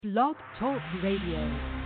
Blog Talk Radio.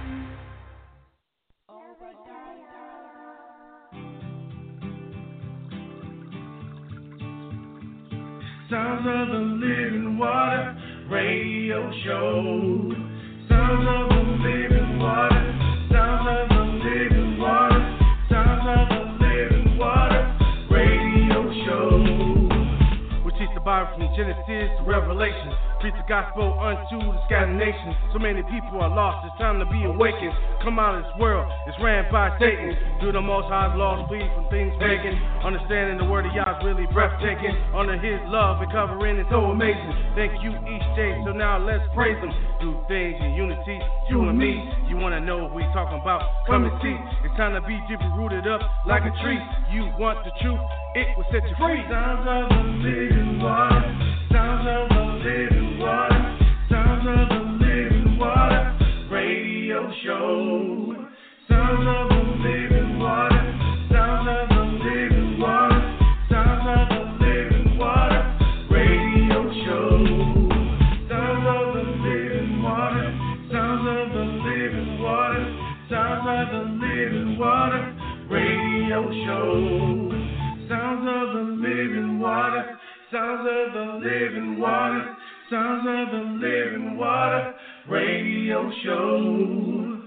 Sounds of the Living Water Radio Show. Sounds of the Living Water. Sounds of the Living Water. Sounds of the Living Water Radio Show. We teach the Bible from Genesis to Revelation. Preach the gospel unto the scattered nations. So many people are lost, it's time to be awakened. Come out of this world, it's ran by Satan. Do the most high's laws, flee from things pagan. Understanding the word of Yah is really breathtaking. Under his love and covering is so amazing. Thank you each day, so now let's praise him. Do things in unity, you and me. You wanna know what we talking about? Come and see. It's time to be deeply rooted up like a tree. You want the truth, it will set you free. Sounds of the living water. Sounds of the living water. Sounds of the living water radio show. Sounds of the living water. Sounds of the living water. Sounds of the living water radio show. Sounds of the living water. Sounds of the living water. Sounds of the living water radio show. Sounds of the living water. Sounds of the living water. Sounds of the living water radio show.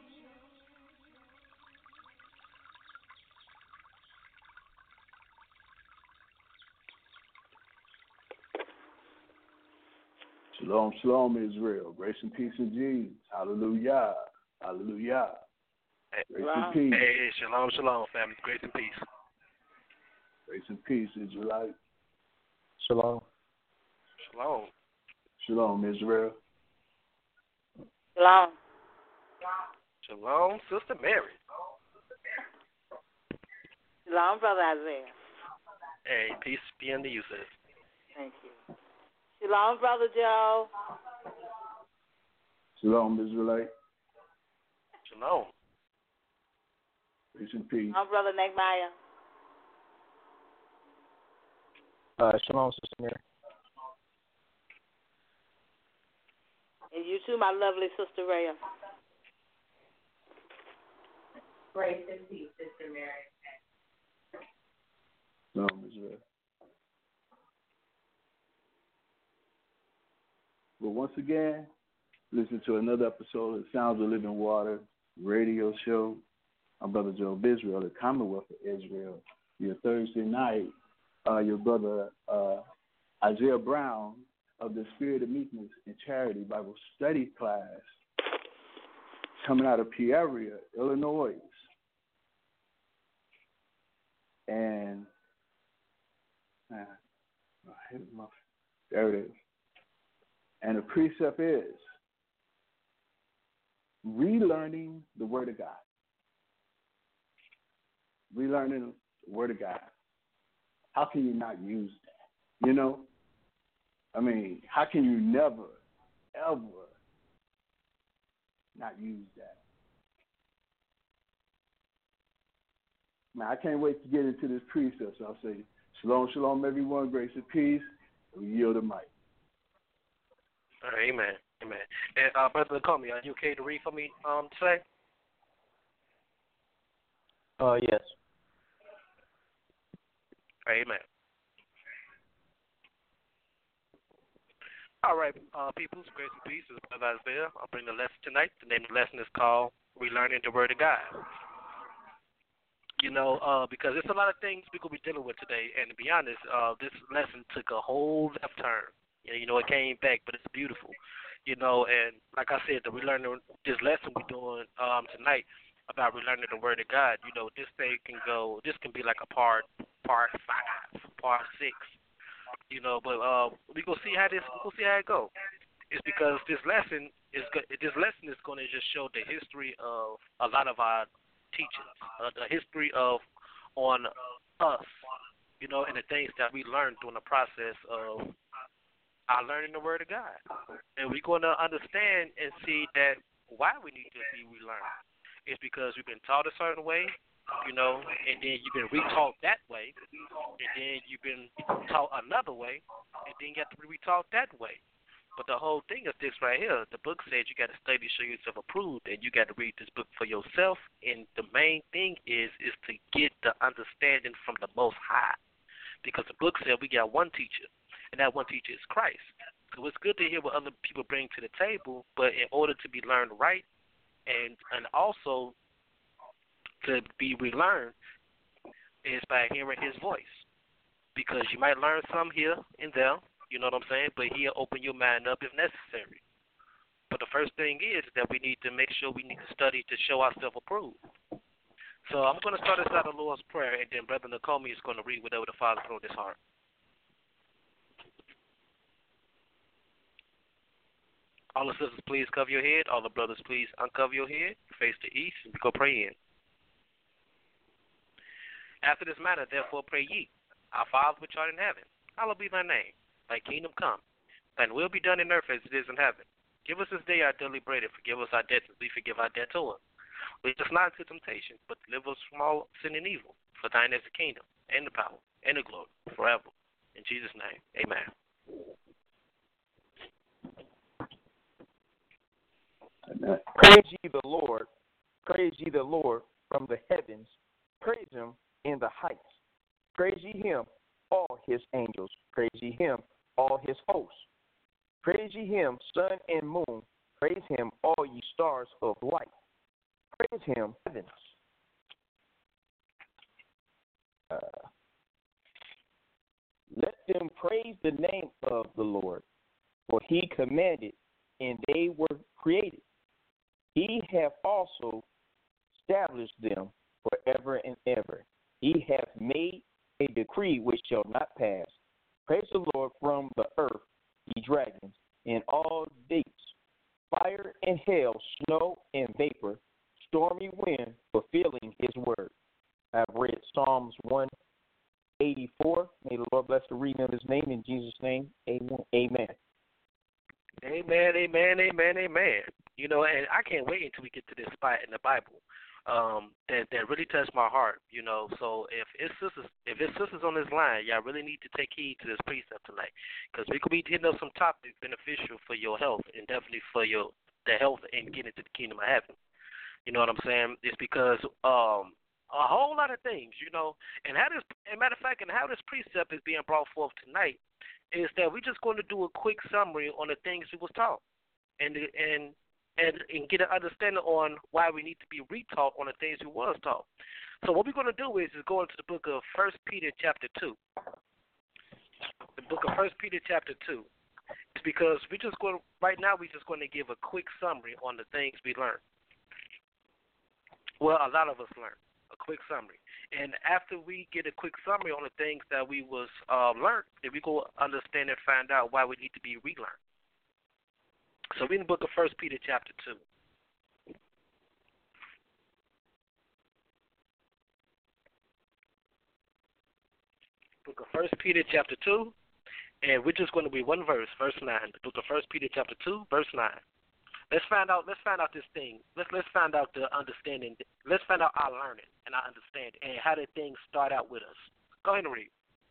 Shalom, shalom, Israel. Grace and peace in Jesus. Hallelujah. Hallelujah. Grace and peace. Hey, shalom, shalom, family. Grace and peace. Grace and peace, Israelite. Shalom. Shalom. Shalom, Israel. Shalom. Shalom, Sister Mary. Shalom, Brother Isaiah. Hey, peace be unto you, sis. Thank you. Shalom, Brother Joe. Shalom, Israelite. Shalom. Grace and peace. Shalom, Brother Nehemiah. Shalom, Sister Mary. And you too, my lovely Sister Rhea. Grace and peace, Sister Mary. Shalom, Israel. Well, once again, listen to another episode of Sounds of Living Water radio show. I'm Brother Joe of Israel, the Commonwealth of Israel. Your Thursday night, your brother Isaiah Brown of the Spirit of Meekness and Charity Bible Study class coming out of Peoria, Illinois. And there it is. And the precept is relearning the Word of God. Relearning the Word of God. How can you not use that? You know? I mean, how can you never, ever not use that? Man, I can't wait to get into this precept. So I'll say, shalom, shalom, everyone. Grace and peace. We yield the mic. Amen. Amen. And Brother Comey, are you okay to read for me today? Yes. Amen. All right, peoples, grace and peace. This is Brother Isaiah. I'll bring the lesson tonight. The name of the lesson is called Relearning the Word of God. You know, because there's a lot of things we're going to be dealing with today, and to be honest, this lesson took a whole left turn. You know, it came back, but it's beautiful. You know, and like I said, this lesson we're doing tonight about relearning the Word of God, you know, this can be like a part 5, part 6. You know, but we're gonna see how it goes. It's because this lesson is going to just show the history of a lot of our teachings, the history on us, you know, and the things that we learned during the process of our learning the Word of God. And we're going to understand and see that why we need to be relearned. It's because we've been taught a certain way, you know, and then you've been retaught that way, and then you've been taught another way, and then you have to be retaught that way. But the whole thing is this right here. The book says you got to study to show yourself approved, and you got to read this book for yourself. And the main thing is to get the understanding from the Most High, because the book said we got one teacher, and that one teacher is Christ. So it's good to hear what other people bring to the table, but in order to be learned right, and also to be relearned, is by hearing His voice, because you might learn some here and there. You know what I'm saying? But He'll open your mind up if necessary. But the first thing is that we need to make sure we need to study to show ourselves approved. So I'm going to start us out the Lord's Prayer, and then Brother Nakomi is going to read whatever the Father put on his heart. All the sisters, please cover your head. All the brothers, please uncover your head. Face the east, and we go pray in. After this matter, therefore, pray ye. Our Father which art in heaven, hallowed be thy name. Thy kingdom come, thine will be done in earth as it is in heaven. Give us this day our daily bread, and forgive us our debts as we forgive our debtors. Lead us not into temptation, but deliver us from all sin and evil. For thine is the kingdom, and the power, and the glory, forever. In Jesus' name, amen. Amen. Praise ye the Lord. Praise ye the Lord from the heavens. Praise Him in the heights. Praise ye Him, all His angels. Praise ye Him, all His hosts. Praise ye Him, sun and moon. Praise Him, all ye stars of light. Praise Him, heavens. Let them praise the name of the Lord, for He commanded, and they were created. He hath also established them forever and ever. He hath made a decree which shall not pass. Praise the Lord from the earth, ye dragons, and all deeps, fire and hail, snow and vapor, stormy wind, fulfilling His word. I've read Psalms 184. May the Lord bless the reading of His name. In Jesus' name, amen. Amen. Amen, amen, amen, amen. You know, and I can't wait until we get to this spot in the Bible that really touched my heart. You know, so if it's sisters on this line, y'all really need to take heed to this precept tonight, because we could be hitting up some topics beneficial for your health and definitely for the health and getting into the kingdom of heaven. You know what I'm saying? It's because a whole lot of things, you know, and how this precept is being brought forth tonight is that we're just going to do a quick summary on the things we was taught, and get an understanding on why we need to be retaught on the things we was taught. So what we're going to do is go into the book of 1 Peter chapter 2. The book of 1 Peter chapter 2. It's because we're just going to give a quick summary on the things we learned. Well, a lot of us learned a quick summary. And after we get a quick summary on the things that we was learned, then we go understand and find out why we need to be relearned. So we're in the book of 1 Peter chapter 2. Book of 1 Peter chapter 2, and we're just going to read one verse, verse 9. The book of 1 Peter chapter 2, verse 9. Let's find out this thing. Let's find out the understanding. Let's find out our learning and our understanding and how did things start out with us. Go ahead and read.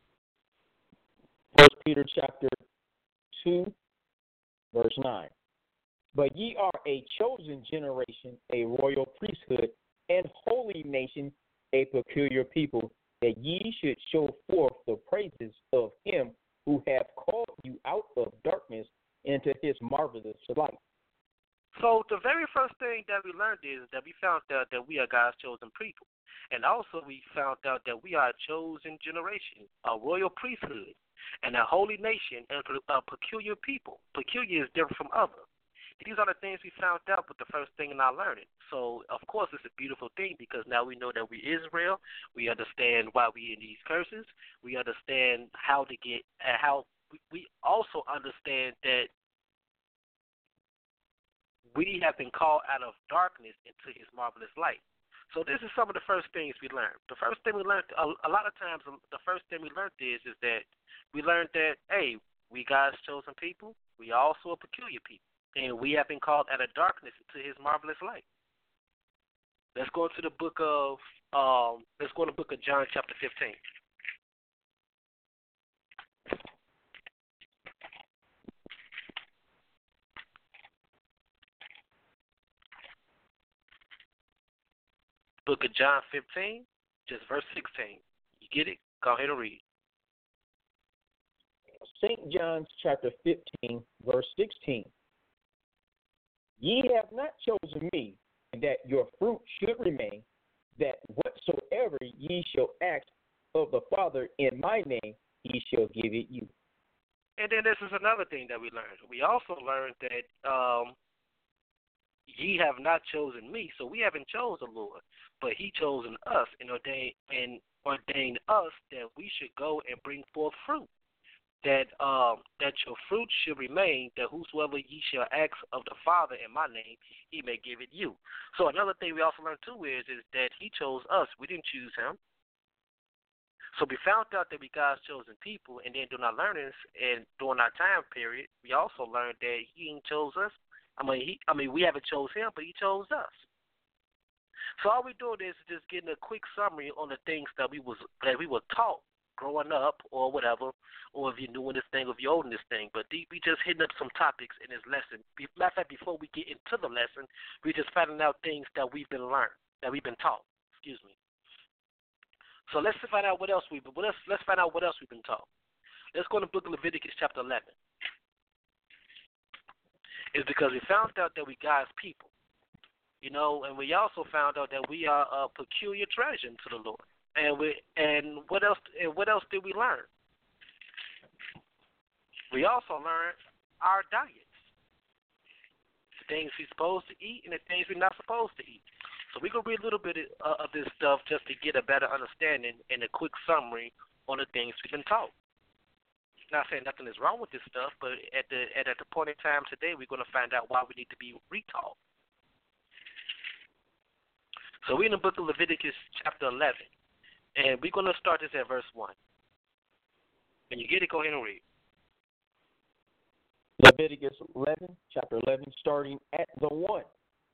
1 Peter chapter 2, verse 9. But ye are a chosen generation, a royal priesthood, and holy nation, a peculiar people, that ye should show forth the praises of Him who hath called you out of darkness into His marvelous light. So the very first thing that we learned is that we found out that we are God's chosen people. And also we found out that we are a chosen generation, a royal priesthood, and a holy nation, and a peculiar people. Peculiar is different from other. These are the things we found out with the first thing in our learning. So, of course, it's a beautiful thing because now we know that we Israel. We understand why we in these curses. We understand how to get, how we also understand that we have been called out of darkness into His marvelous light. So this is some of the first things we learned. The first thing we learned, a lot of times, the first thing we learned is that we learned that, hey, we God's chosen people. We are also a peculiar people. And we have been called out of darkness into His marvelous light. Let's go into the book of John chapter 15. book of John 15, just verse 16. You get it? Go ahead and read. St. John chapter 15, verse 16. Ye have not chosen me, that your fruit should remain, that whatsoever ye shall ask of the Father in my name, he shall give it you. And then this is another thing that we learned. We also learned that ye have not chosen me, so we haven't chosen the Lord, but he chosen us and ordained us that we should go and bring forth fruit. That your fruit should remain, that whosoever ye shall ask of the Father in my name, he may give it you. So another thing we also learned too is that he chose us. We didn't choose him. So we found out that we God's chosen people, and then during our learnings and during our time period, we also learned that he ain't chose us. We haven't chose him, but he chose us. So all we doing is just getting a quick summary on the things that we were taught growing up or whatever, or if you're new in this thing, or if you're old in this thing. But we just hitting up some topics in this lesson. Matter of fact, before we get into the lesson, we just finding out things that we've been taught. Excuse me. So let's find out what else we've been taught. Let's go to the book of Leviticus chapter 11. It's because we found out that we God's people, and we also found out that we are a peculiar treasure to the Lord. And what else did we learn? We also learned our diets, the things we're supposed to eat and the things we're not supposed to eat. So we're going to read a little bit of this stuff just to get a better understanding and a quick summary on the things we've been taught. Not saying nothing is wrong with this stuff, but at the point in time today, we're going to find out why we need to be retaught. So we're in the book of Leviticus chapter 11. And we're going to start this at verse 1. When you get it, go ahead and read. Leviticus 11, chapter 11, starting at the 1.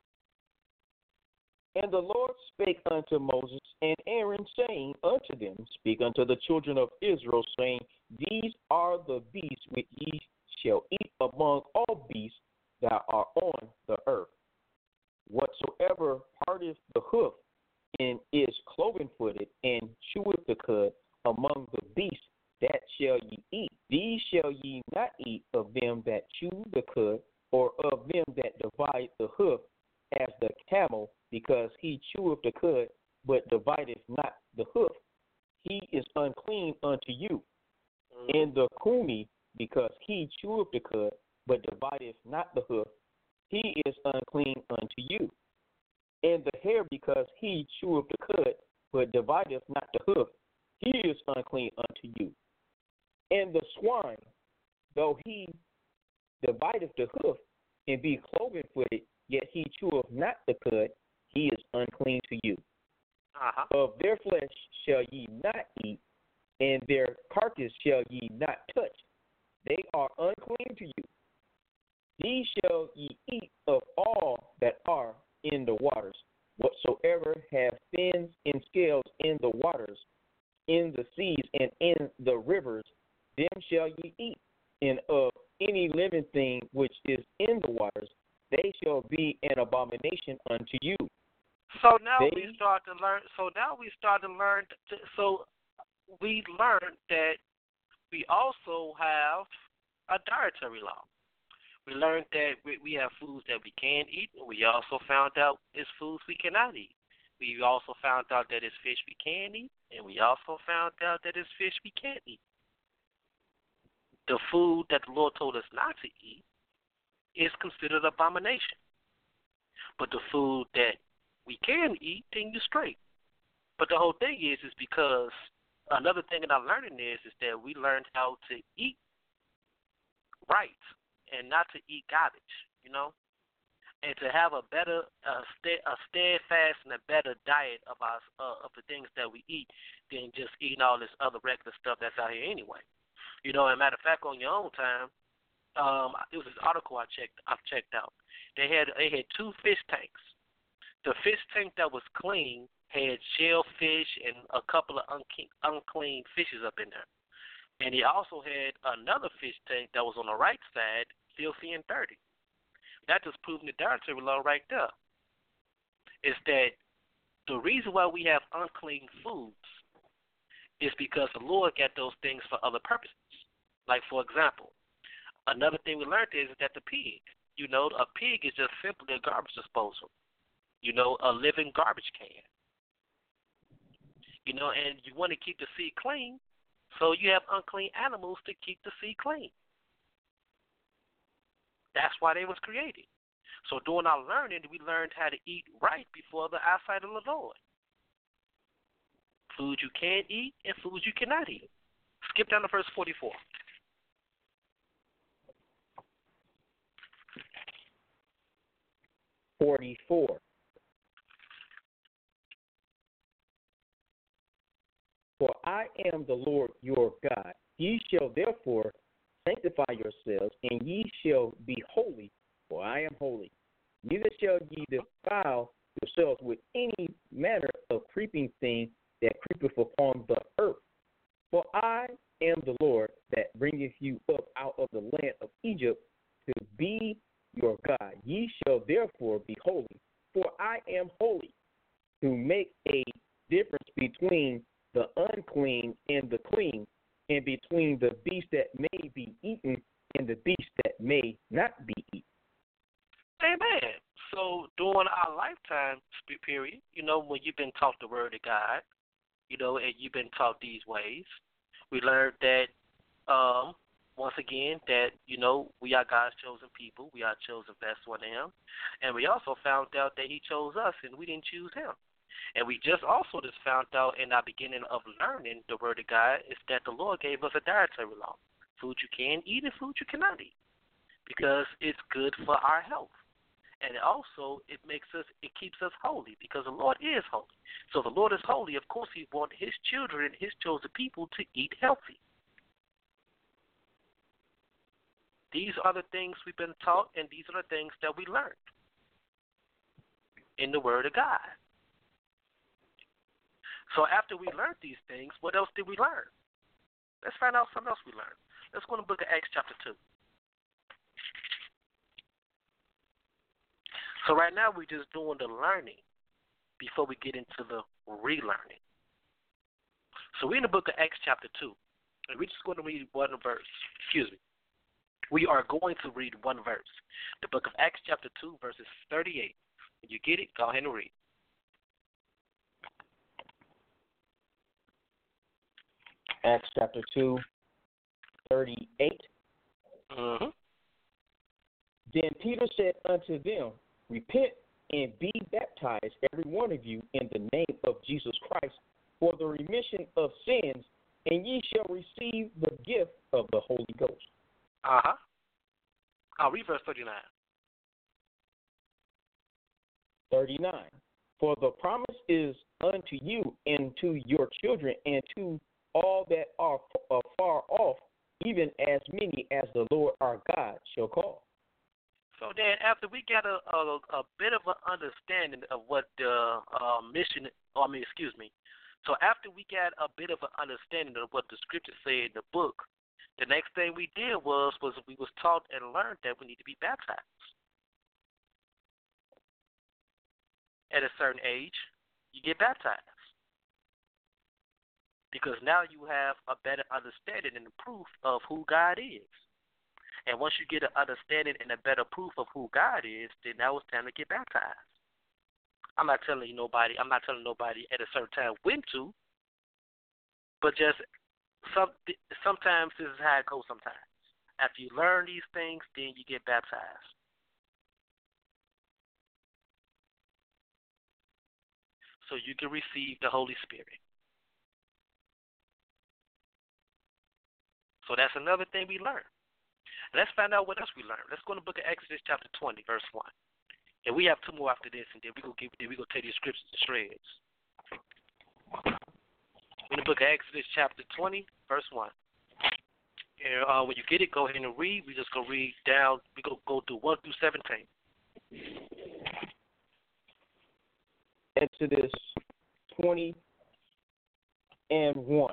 And the Lord spake unto Moses and Aaron, saying unto them, Speak unto the children of Israel, saying, These are the beasts which ye shall eat among all beasts that are on the earth. Whatsoever parteth the hoof, and is cloven-footed, and cheweth the cud among the beasts, that shall ye eat. These shall ye not eat of them that chew the cud, or of them that divide the hoof, as the camel, because he cheweth the cud, but divideth not the hoof. He is unclean unto you. And the coonie, because he cheweth the cud, but divideth not the hoof, he is unclean unto you. And the hare, because he cheweth the cud, but divideth not the hoof, he is unclean unto you. And the swine, though he divideth the hoof, and be cloven-footed, yet he cheweth not the cud, he is unclean to you. Of their flesh shall ye not eat, and their carcass shall ye not touch. They are unclean to you. These shall ye eat of all that are in the waters, whatsoever have fins and scales in the waters, in the seas and in the rivers, them shall ye eat. And of any living thing which is in the waters, they shall be an abomination unto you. So now we start to learn. So we learned that we also have a dietary law. We learned that we have foods that we can eat, and we also found out it's foods we cannot eat. We also found out that it's fish we can eat, and we also found out that it's fish we can't eat. The food that the Lord told us not to eat is considered abomination. But the food that we can eat, then you're straight. But the whole thing is because another thing that I'm learning is that we learned how to eat right and not to eat garbage, and to have a better, a steadfast and a better diet of the things that we eat than just eating all this other regular stuff that's out here anyway. And matter of fact, on your own time, it was this article I've checked out. They had 2 fish tanks. The fish tank that was clean had shellfish and a couple of unclean fishes up in there. And he also had another fish tank that was on the right side, filthy and dirty. That just proving the dietary law right there. Is that The reason why we have unclean foods is because the Lord got those things for other purposes. Like, for example, another thing we learned is that the pig, a pig is just simply a garbage disposal, a living garbage can. And you want to keep the sea clean, so you have unclean animals to keep the sea clean. That's why they was created. So during our learning, we learned how to eat right before the eyesight of the Lord. Food you can eat and foods you cannot eat. Skip down to verse 44. For I am the Lord your God. Ye shall therefore sanctify yourselves, and ye shall be holy, for I am holy. Neither shall ye defile yourselves with any manner of creeping thing that creepeth upon the earth. For I am the Lord that bringeth you up out of the land of Egypt to be your God. Ye shall therefore be holy, for I am holy, to make a difference between the unclean and the clean, and between the beast that may be eaten and the beast that may not be eaten. Amen. So during our lifetime period, when you've been taught the word of God, and you've been taught these ways, we learned that, once again, that, we are God's chosen people. We are chosen vessel in Him. And we also found out that He chose us and we didn't choose Him. And we just found out in our beginning of learning the word of God is that the Lord gave us a dietary law. Food you can eat and food you cannot eat, because it's good for our health. And it keeps us holy, because the Lord is holy. So the Lord is holy. Of course, He wants His children, His chosen people, to eat healthy. These are the things we've been taught, and these are the things that we learned in the Word of God. So after we learned these things, what else did we learn? Let's find out something else we learned. Let's go to the book of Acts chapter 2. So right now we're just doing the learning before we get into the relearning. So we're in the book of Acts chapter 2, and we're just going to read one verse. We are going to read one verse. The book of Acts chapter 2, verses 38. When you get it, go ahead and read. Acts chapter 2, 38. Mm-hmm. Then Peter said unto them, Repent and be baptized, every one of you, in the name of Jesus Christ, for the remission of sins, and ye shall receive the gift of the Holy Ghost. Uh-huh. I'll read verse 39. 39. For the promise is unto you and to your children and to all that are far off, even as many as the Lord our God shall call. So then, after we got a bit of an understanding of what the So after we got a bit of an understanding of what the scripture say in the book, the next thing we did was we was taught and learned that we need to be baptized. At a certain age, you get baptized, because now you have a better understanding and proof of who God is. And once you get an understanding and a better proof of who God is, then now it's time to get baptized. I'm not telling nobody at a certain time when to, but just sometimes this is how it goes sometimes. After you learn these things, then you get baptized. So you can receive the Holy Spirit. So that's another thing we learned. Let's find out what else we learned. Let's go to the book of Exodus chapter 20, verse 1. And we have two more after this, and then we're going to take these scriptures to shreds. In the book of Exodus chapter 20, verse 1. And when you get it, go ahead and read. We're just going to read down. We're going to go through 1 through 17. Exodus 20 and 1.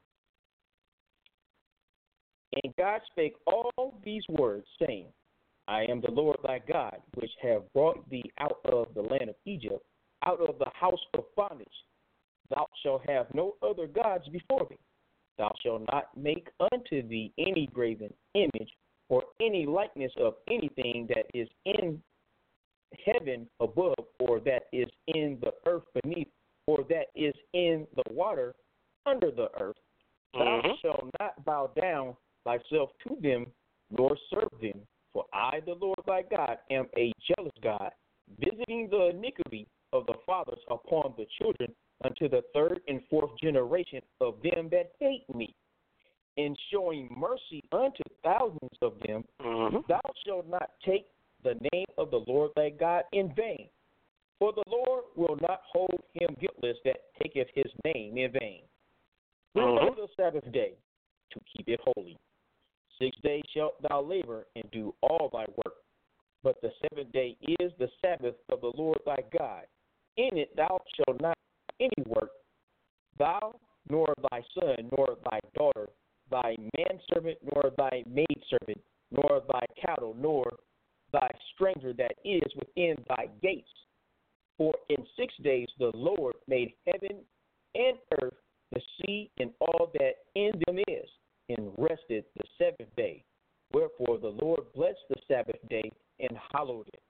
And God spake all these words, saying, I am the Lord thy God, which have brought thee out of the land of Egypt, out of the house of bondage. Thou shalt have no other gods before me. Thou shalt not make unto thee any graven image or any likeness of anything that is in heaven above, or that is in the earth beneath, or that is in the water under the earth. Thou shalt not bow down thyself to them, nor serve them. For I, the Lord thy God, am a jealous God, visiting the iniquity of the fathers upon the children unto the third and fourth generation of them that hate me, and showing mercy unto thousands of them. Thou shalt not take the name of the Lord thy God in vain. For the Lord will not hold him guiltless that taketh his name in vain. Remember the Sabbath day to keep it holy. 6 days shalt thou labor and do all thy work. But the seventh day is the Sabbath of the Lord thy God. In it thou shalt not do any work, thou, nor thy son, nor thy daughter, thy manservant, nor thy maidservant, nor thy cattle, nor thy stranger that is within thy gates. For in 6 days the Lord made heaven and earth, the sea, and all that in them is, and rested the seventh day. Wherefore the Lord blessed the Sabbath day and hallowed it.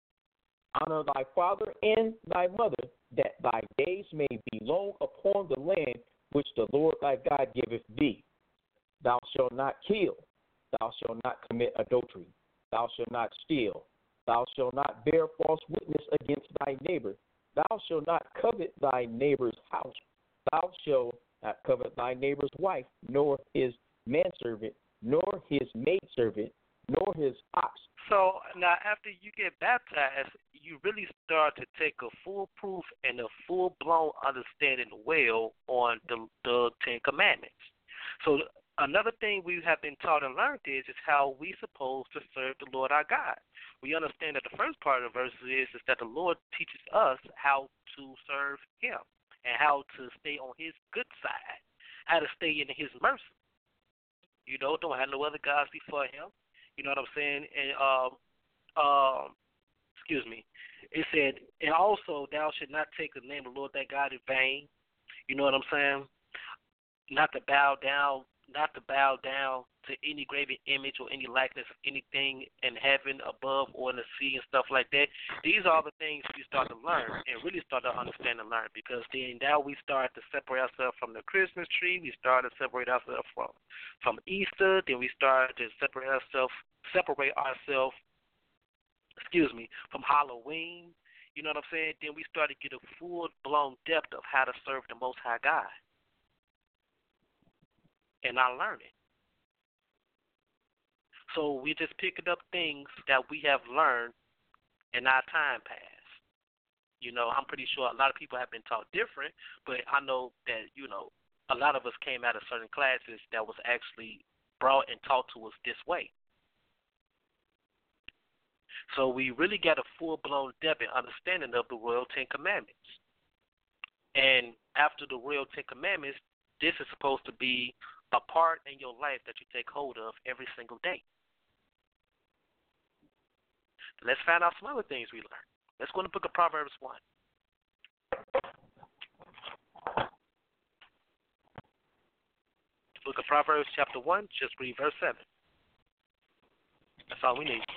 Honor thy father and thy mother, that thy days may be long upon the land which the Lord thy God giveth thee. Thou shalt not kill. Thou shalt not commit adultery. Thou shalt not steal. Thou shalt not bear false witness against thy neighbor. Thou shalt not covet thy neighbor's house. Thou shalt not covet thy neighbor's wife, nor his manservant, nor his maidservant, nor his ox. So now after you get baptized, you really start to take a foolproof and a full-blown understanding well on the Ten Commandments. So another thing we have been taught and learned is how we supposed to serve the Lord our God. We understand that the first part of the verse is that the Lord teaches us how to serve him and how to stay on his good side, how to stay in his mercy. You know, don't have no other gods before him. You know what I'm saying? And excuse me. It said, and also thou should not take the name of the Lord thy God in vain. You know what I'm saying? Not to bow down to any graven image or any likeness of anything in heaven above or in the sea and stuff like that. These are the things we start to learn and really start to understand and learn, because then now we start to separate ourselves from the Christmas tree. We start to separate ourselves from Easter. Then we start to separate ourselves from Halloween. You know what I'm saying? Then we start to get a full-blown depth of how to serve the Most High God. And I learn it. So we just picking up things that we have learned in our time past. You know, I'm pretty sure a lot of people have been taught different, but I know that, you know, a lot of us came out of certain classes that was actually brought and taught to us this way. So we really got a full-blown depth and understanding of the Royal Ten Commandments. And after the Royal Ten Commandments, this is supposed to be a part in your life that you take hold of every single day. Let's find out some other things we learned. Let's go to the book of Proverbs 1. Book of Proverbs chapter 1, just read verse 7. That's all we need.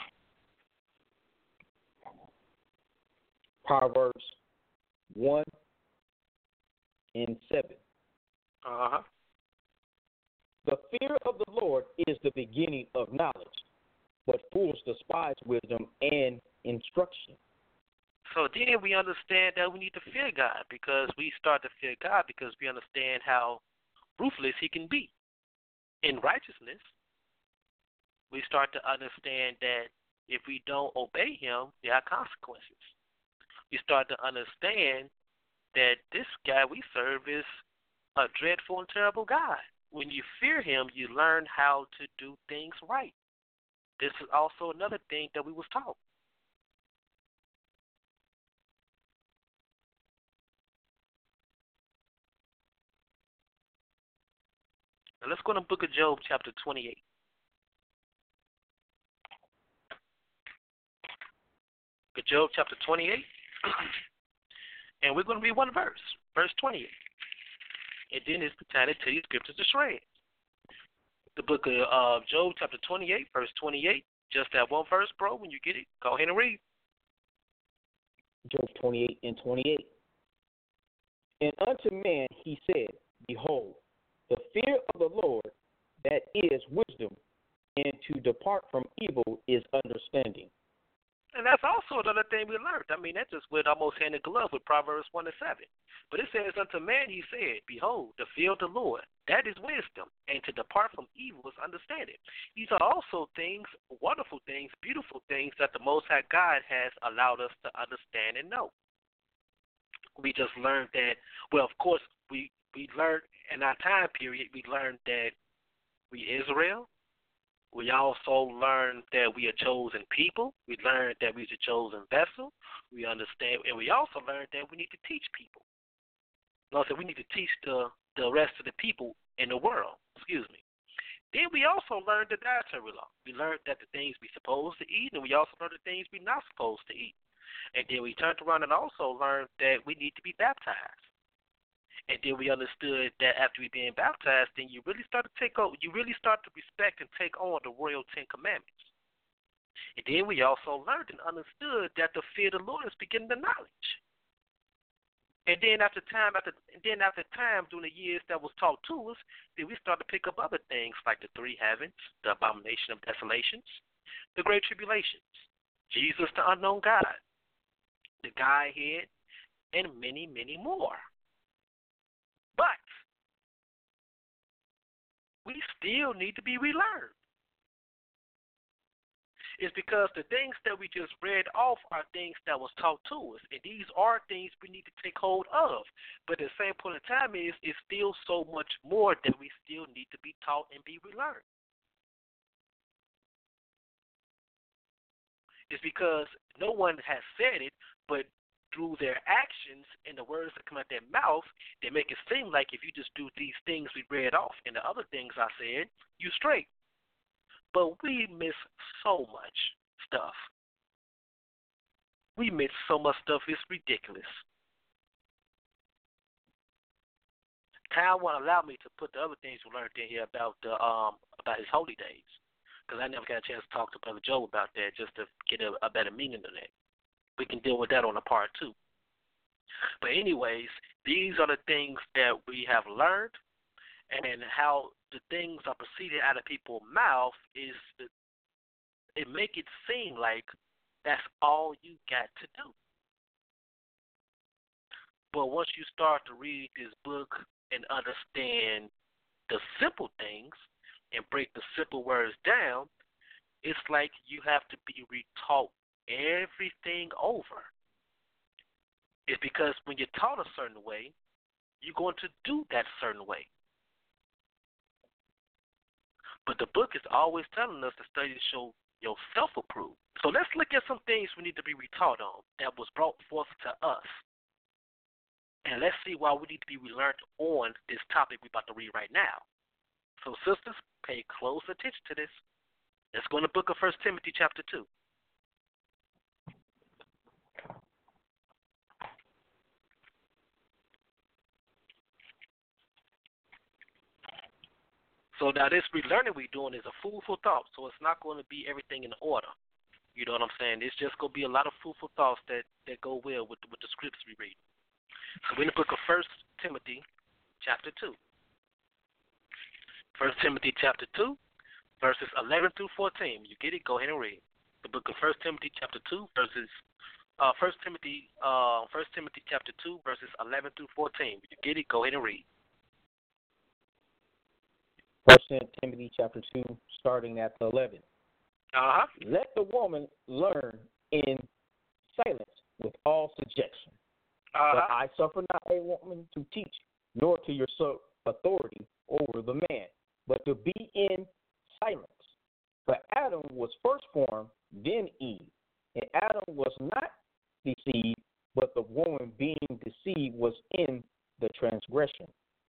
Proverbs 1 and 7. Uh-huh. The fear of the Lord is the beginning of knowledge, but fools despise wisdom and instruction. So then we understand that we need to fear God, because we start to fear God because we understand how ruthless he can be. In righteousness, we start to understand that if we don't obey him, there are consequences. We start to understand that this guy we serve is a dreadful and terrible God. When you fear him, you learn how to do things right. This is also another thing that we was taught. Now let's go to the book of Job, chapter 28. Book of Job, chapter 28. And we're going to read one verse, verse 28. And then it's pertaining to your scriptures to shred. The book of Job, chapter 28, verse 28. Just that one verse, bro. When you get it, go ahead and read. Job 28 and 28. And unto man he said, Behold, the fear of the Lord, that is wisdom, and to depart from evil is understanding. And that's also another thing we learned. I mean, that just went almost hand in glove with Proverbs 1 and 7. But it says, unto man he said, Behold, the fear of the Lord, that is wisdom, and to depart from evil is understanding. These are also things, wonderful things, beautiful things that the Most High God has allowed us to understand and know. We just learned that, well, of course, we learned in our time period, we learned that we Israel. We also learned that we are chosen people. We learned that we are a chosen vessel. We understand, and we also learned that we need to teach people. Also, we need to teach the rest of the people in the world. Excuse me. Then we also learned the dietary law. We learned that the things we're supposed to eat, and we also learned the things we're not supposed to eat. And then we turned around and also learned that we need to be baptized. And then we understood that after we being baptized, then you really start to respect and take on the royal 10 commandments. And then we also learned and understood that the fear of the Lord is beginning the knowledge. And then after time, during the years that was taught to us, then we started to pick up other things like the three heavens, the abomination of desolations, the great tribulations, Jesus the unknown God, the Godhead, and many, many more. But we still need to be relearned. It's because the things that we just read off are things that was taught to us, and these are things we need to take hold of. But at the same point in time, it's still so much more that we still need to be taught and be relearned. It's because no one has said it, but through their actions and the words that come out their mouth, they make it seem like if you just do these things we read off and the other things I said, you straight. But we miss so much stuff. We miss so much stuff, it's ridiculous. Time won't allow me to put the other things we learned in here about his holy days, because I never got a chance to talk to Brother Joe about that just to get a better meaning of that. We can deal with that on a part 2. But anyways, these are the things that we have learned, and how the things are proceeded out of people's mouth is it make it seem like that's all you got to do. But once you start to read this book and understand the simple things and break the simple words down, it's like you have to be retaught everything over. It's because when you're taught a certain way, you're going to do that certain way. But the book is always telling us to study to show yourself approved. So let's look at some things we need to be retaught on that was brought forth to us. And let's see why we need to be relearned on this topic we're about to read right now. So sisters, pay close attention to this. Let's go in the book of 1 Timothy chapter 2. So now this relearning we're doing is a food for thought, so it's not going to be everything in order. You know what I'm saying? It's just going to be a lot of food for thoughts that go well with the scripts we read. So we're in the book of 1 Timothy chapter 2. 1 Timothy chapter 2, verses 11 through 14. You get it? Go ahead and read. The book of 1 Timothy chapter 2, verses 1 Timothy chapter 2, verses 11 through 14. You get it? Go ahead and read. 1 Timothy chapter 2, starting at the 11. Let the woman learn in silence with all subjection. But I suffer not a woman to teach, nor to usurp authority over the man, but to be in silence. For Adam was first formed, then Eve. And Adam was not deceived, but the woman being deceived was in the transgression.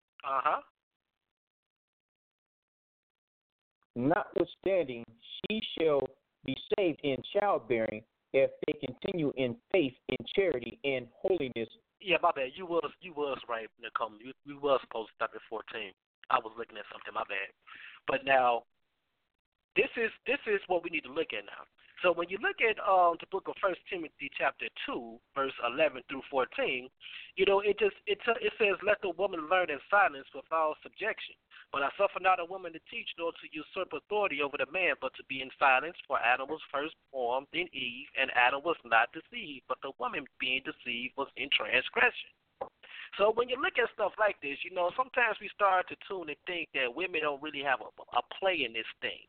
Notwithstanding, she shall be saved in childbearing if they continue in faith, in charity, in holiness, Yeah, my bad. You was right, Nicole. We was supposed to stop at 14. I was looking at something. My bad. But now, this is what we need to look at now. So when you look at the book of 1 Timothy chapter 2, verse 11 through 14, it says, "Let the woman learn in silence with all subjection. But I suffer not a woman to teach, nor to usurp authority over the man, but to be in silence. For Adam was first formed, then Eve, and Adam was not deceived, but the woman being deceived was in transgression." So when you look at stuff like this, sometimes we start to tune and think that women don't really have a play in this thing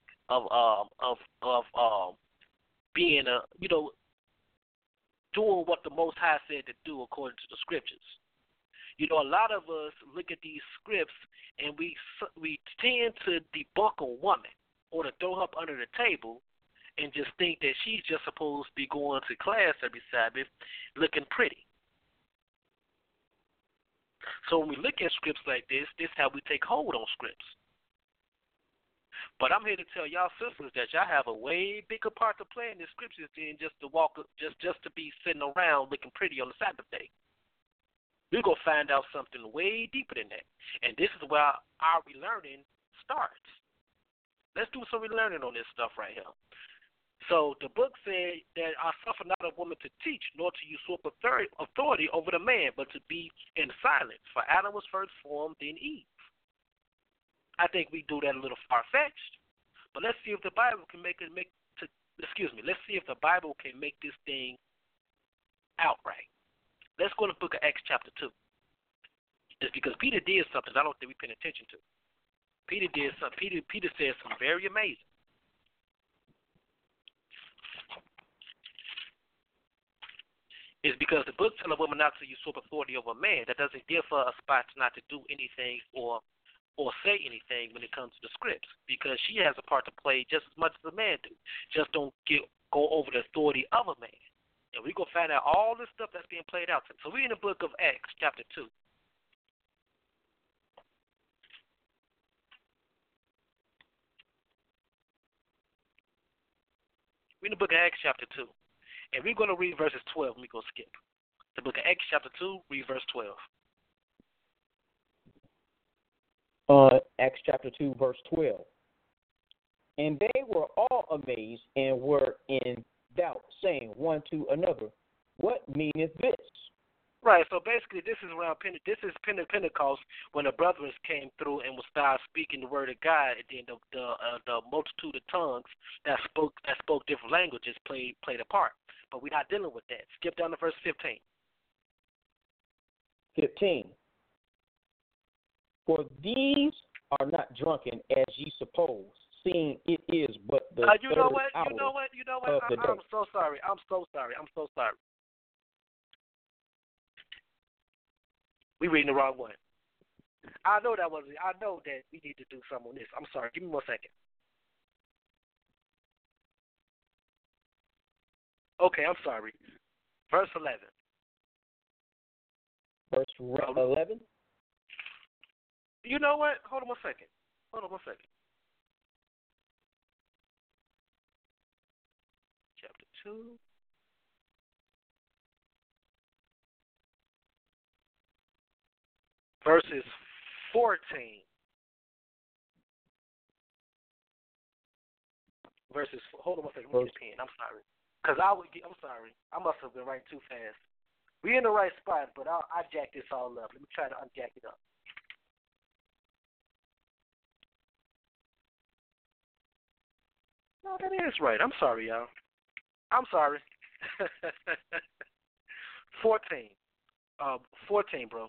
of being doing what the Most High said to do according to the scriptures. A lot of us look at these scripts and we tend to debunk a woman or to throw her up under the table and just think that she's just supposed to be going to class every Sabbath looking pretty. So when we look at scripts like this is how we take hold on scripts. But I'm here to tell y'all sisters that y'all have a way bigger part to play in the scriptures than just to be sitting around looking pretty on the Sabbath day. We're going to find out something way deeper than that. And this is where our relearning starts. Let's do some relearning on this stuff right here. So the book said that I suffer not a woman to teach, nor to usurp authority over the man, but to be in silence. For Adam was first formed, then Eve. I think we do that a little far-fetched, but let's see if the Bible can let's see if the Bible can make this thing outright. Let's go to the book of Acts chapter 2. It's because Peter did something I don't think we pay attention to. Peter did something. Peter said something very amazing. It's because the book tells a woman not to usurp authority over a man. That doesn't give her a spot not to do anything or say anything when it comes to the scripts, because she has a part to play just as much as a man do. Just don't go over the authority of a man. And we're going to find out all this stuff that's being played out. So we're in the book of Acts, chapter 2. We're in the book of Acts, chapter 2. And we're going to read verses 12, and we're going to skip. The book of Acts, chapter 2, read verse 12. Acts chapter 2, verse 12. And they were all amazed and were in doubt, saying one to another, "What meaneth this?" Right, so basically this is Pentecost, when the brothers came through and would start speaking the word of God, and then the multitude of tongues that spoke different languages played a part. But we're not dealing with that. Skip down to verse 15. 15. For these are not drunken as ye suppose, seeing it is but the third hour of the day. I'm so sorry. We reading the wrong one. I know that we need to do something on this. I'm sorry. Give me 1 second. Okay, I'm sorry. Verse 11. Verse 11? You know what? Hold on 1 second. Chapter 2. Verses 14. Hold on 1 second. Let me get a pen. I'm sorry. I'm sorry. I must have been writing too fast. We're in the right spot, but I jack this all up. Let me try to unjack it up. No, that is right. I'm sorry, y'all. I'm sorry. 14. 14, bro.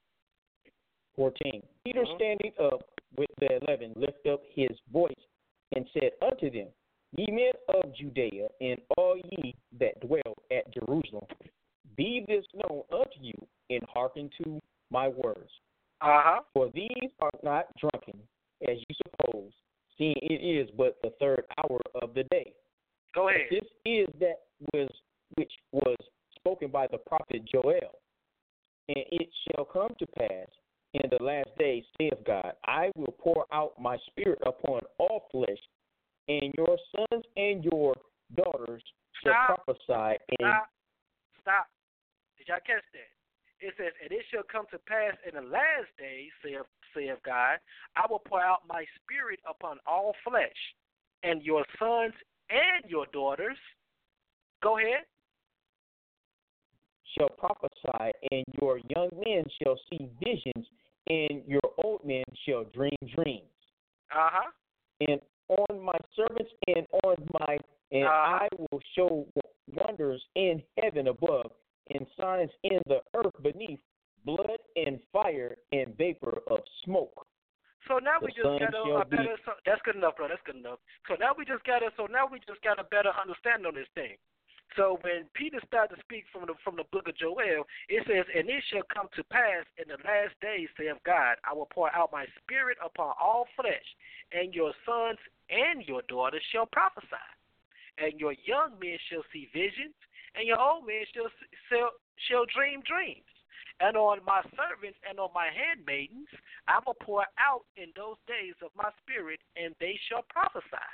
14. Peter standing up with the 11 lifted up his voice and said unto them, Ye men of Judea, and all ye that dwell at Jerusalem, be this known unto you, and hearken to my words. For these are not drunken, as you suppose, seeing it is but the third hour of the day. Go ahead. This is that which was spoken by the prophet Joel. And it shall come to pass in the last days, saith God, I will pour out my spirit upon all flesh, and your sons and your daughters shall prophesy. Stop. Did y'all catch that? it says, and it shall come to pass in the last days, saith God, I will pour out my spirit upon all flesh, and your sons and your daughters, go ahead, shall prophesy, and your young men shall see visions, and your old men shall dream dreams. And on my servants and I will show wonders in heaven above, and signs in the earth beneath, blood and fire and vapor of smoke. So now we just got a better. That's good enough, bro. That's good enough. So now we just got a better understanding on this thing. So when Peter started to speak from the book of Joel, it says, and it shall come to pass in the last days, saith God, I will pour out my spirit upon all flesh, and your sons and your daughters shall prophesy, and your young men shall see visions, and your old men shall dream dreams. And on my servants and on my handmaidens I will pour out in those days of my spirit, and they shall prophesy.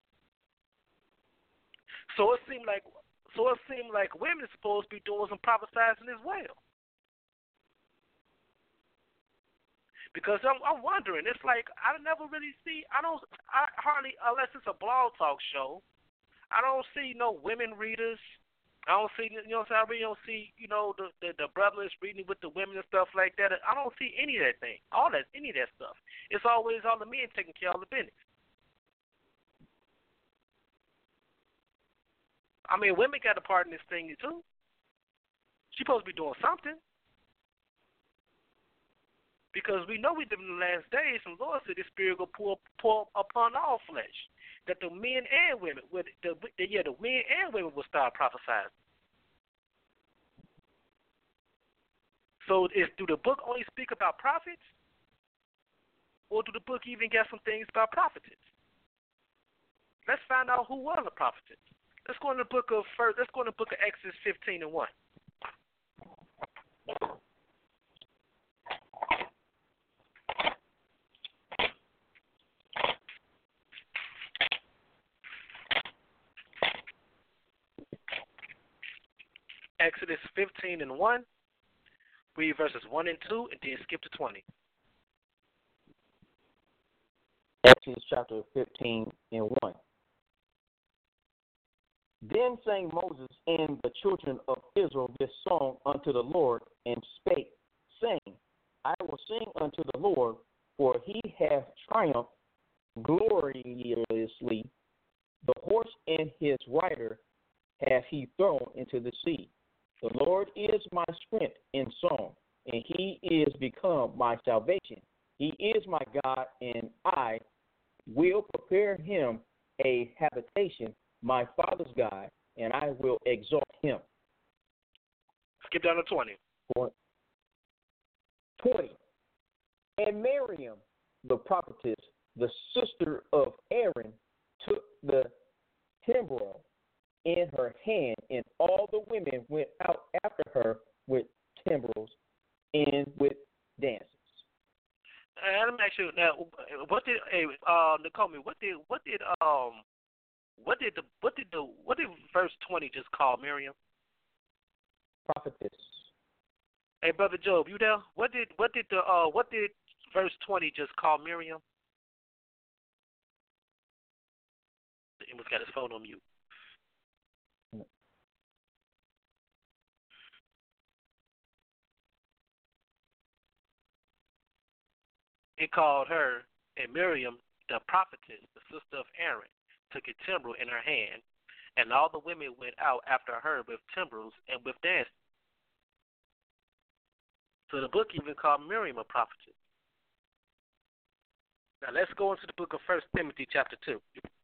So it seemed like women are supposed to be doing some prophesying as well. Because I'm wondering, it's like I never really see, I hardly, unless it's a blog talk show, I don't see no women readers. I don't see, I really don't see, the brothers reading with the women and stuff like that. I don't see any of that thing, any of that stuff. It's always all the men taking care of the business. I mean, women got a part in this thing too. She's supposed to be doing something. Because we know we live in the last days, and Lord said the Spirit will pour upon all flesh. That the men and women, the men and women will start prophesying. So do the book only speak about prophets? Or do the book even get some things about prophetess? Let's find out who was a prophetess. Let's go in the book of Exodus 15 and 1. Exodus 15 and 1. Read verses 1 and 2, and then skip to 20. Exodus chapter 15 and 1. Then sang Moses and the children of Israel this song unto the Lord, and spake, saying, I will sing unto the Lord, for he hath triumphed gloriously. The horse and his rider hath he thrown into the sea. The Lord is my strength in song, and he is become my salvation. He is my God, and I will prepare him a habitation, my father's God, and I will exalt him. Skip down to 20. 20. And Miriam, the prophetess, the sister of Aaron, took the timbrel in her hand, and all the women went out after her with timbrels and with dances. Let me ask you now, what did Nakomi? What did verse 20 just call Miriam? Prophetess. Hey, brother Job, you there? What did verse 20 just call Miriam? He must got his phone on mute. It called her, and Miriam, the prophetess, the sister of Aaron, took a timbrel in her hand, and all the women went out after her with timbrels and with dances. So the book even called Miriam a prophetess. Now let's go into the book of 1 Timothy chapter 2.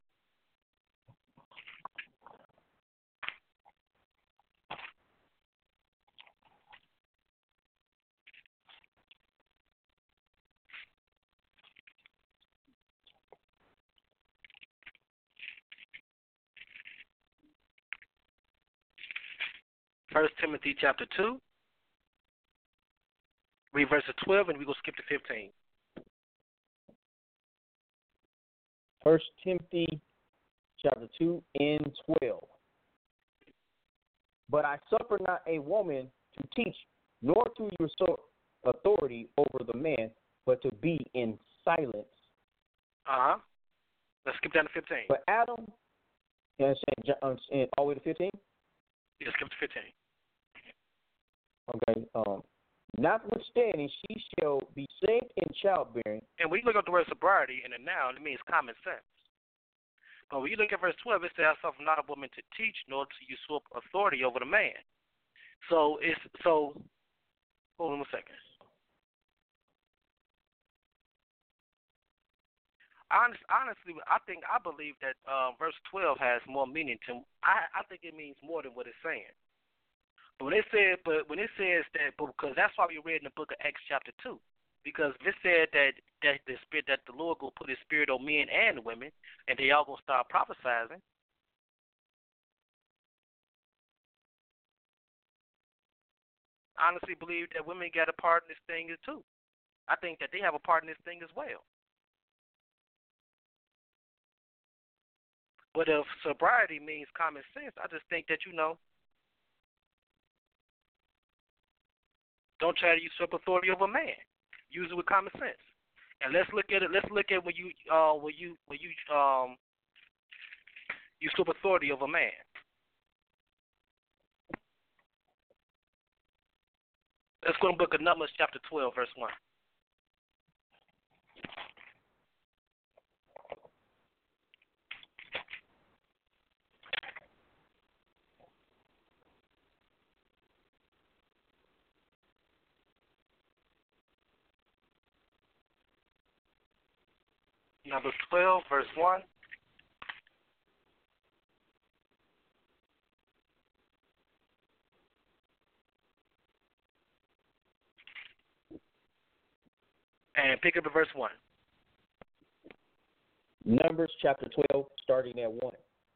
First Timothy chapter 2, read verses 12, and we're going to skip to 15. 1 Timothy chapter 2 and 12. But I suffer not a woman to teach nor to usurp authority over the man, but to be in silence. Let's skip down to 15. But Adam, and all the way to 15? Yeah, skip to 15. Okay. Notwithstanding, she shall be saved in childbearing. And when you look up the word sobriety in a noun, it means common sense. But when you look at verse 12, it says, "I suffer not a woman to teach, nor to usurp authority over the man." So hold on a second. Honestly, I believe that verse 12 has more meaning to. I think it means more than what it's saying. But when it says that, because that's why we read in the book of Acts chapter 2, because it said that the spirit, that the Lord will put His spirit on men and women, and they all gonna start prophesying. I honestly believe that women got a part in this thing too. I think that they have a part in this thing as well. But if sobriety means common sense, I just think that, don't try to usurp authority over a man. Use it with common sense. And let's look at it. Let's look at when you usurp authority over a man. Let's go to the book of Numbers, chapter 12, verse 1. Numbers 12, verse 1. And pick up at verse 1. Numbers chapter 12, starting at 1.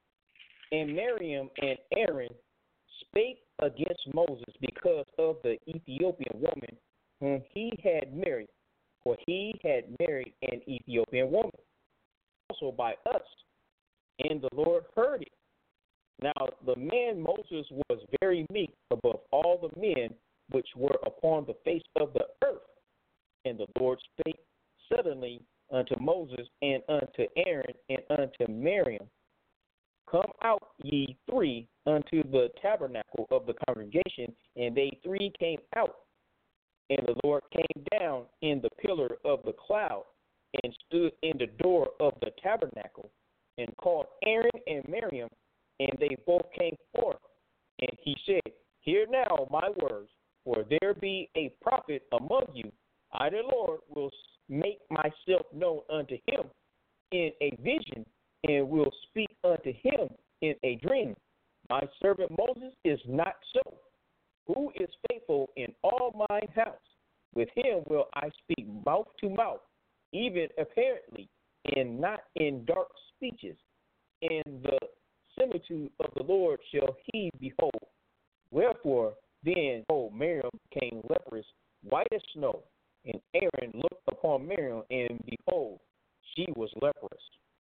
And Miriam and Aaron spake against Moses because of the Ethiopian woman whom he had married, for he had married an Ethiopian woman, also by us, and the Lord heard it. Now the man Moses was very meek above all the men which were upon the face of the earth. And the Lord spake suddenly unto Moses and unto Aaron and unto Miriam, Come out ye three unto the tabernacle of the congregation. And they three came out. And the Lord came down in the pillar of the cloud and stood in the door of the tabernacle and called Aaron and Miriam, and they both came forth. And he said, Hear now my words, for there be a prophet among you. I, the Lord, will make myself known unto him in a vision, and will speak unto him in a dream. My servant Moses is not so, who is faithful in all mine house. With him will I speak mouth to mouth, even apparently, and not in dark speeches. And the similitude of the Lord shall he behold. Wherefore then, Miriam became leprous, white as snow. And Aaron looked upon Miriam, and behold, she was leprous.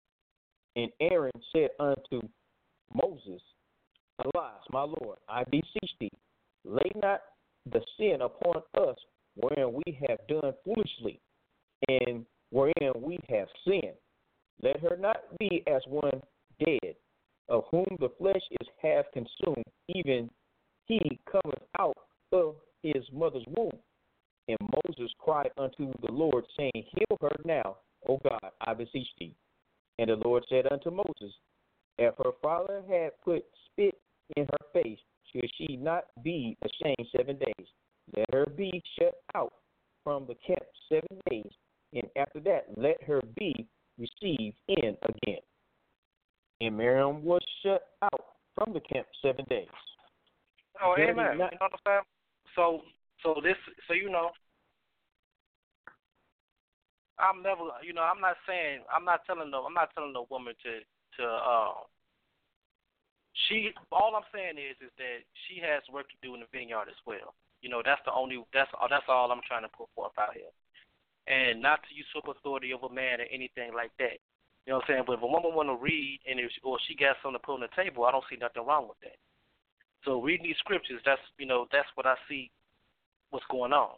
And Aaron said unto Moses, Alas, my Lord, I beseech thee, lay not the sin upon us, wherein we have done foolishly, and wherein we have sinned. Let her not be as one dead, of whom the flesh is half consumed, even he cometh out of his mother's womb. And Moses cried unto the Lord, saying, Heal her now, O God, I beseech thee. And the Lord said unto Moses, If her father had put spit in her face, should she not be ashamed 7 days? Let her be shut out from the camp 7 days, and after that let her be received in again. And Miriam was shut out from the camp 7 days. Oh, amen. You know what I'm saying? So I'm never, I'm not telling no woman to all I'm saying is that she has work to do in the vineyard as well. That's all I'm trying to put forth out here. And not to usurp authority over man or anything like that. You know what I'm saying? But if a woman want to read or she got something to put on the table, I don't see nothing wrong with that. So reading these scriptures, that's what I see what's going on.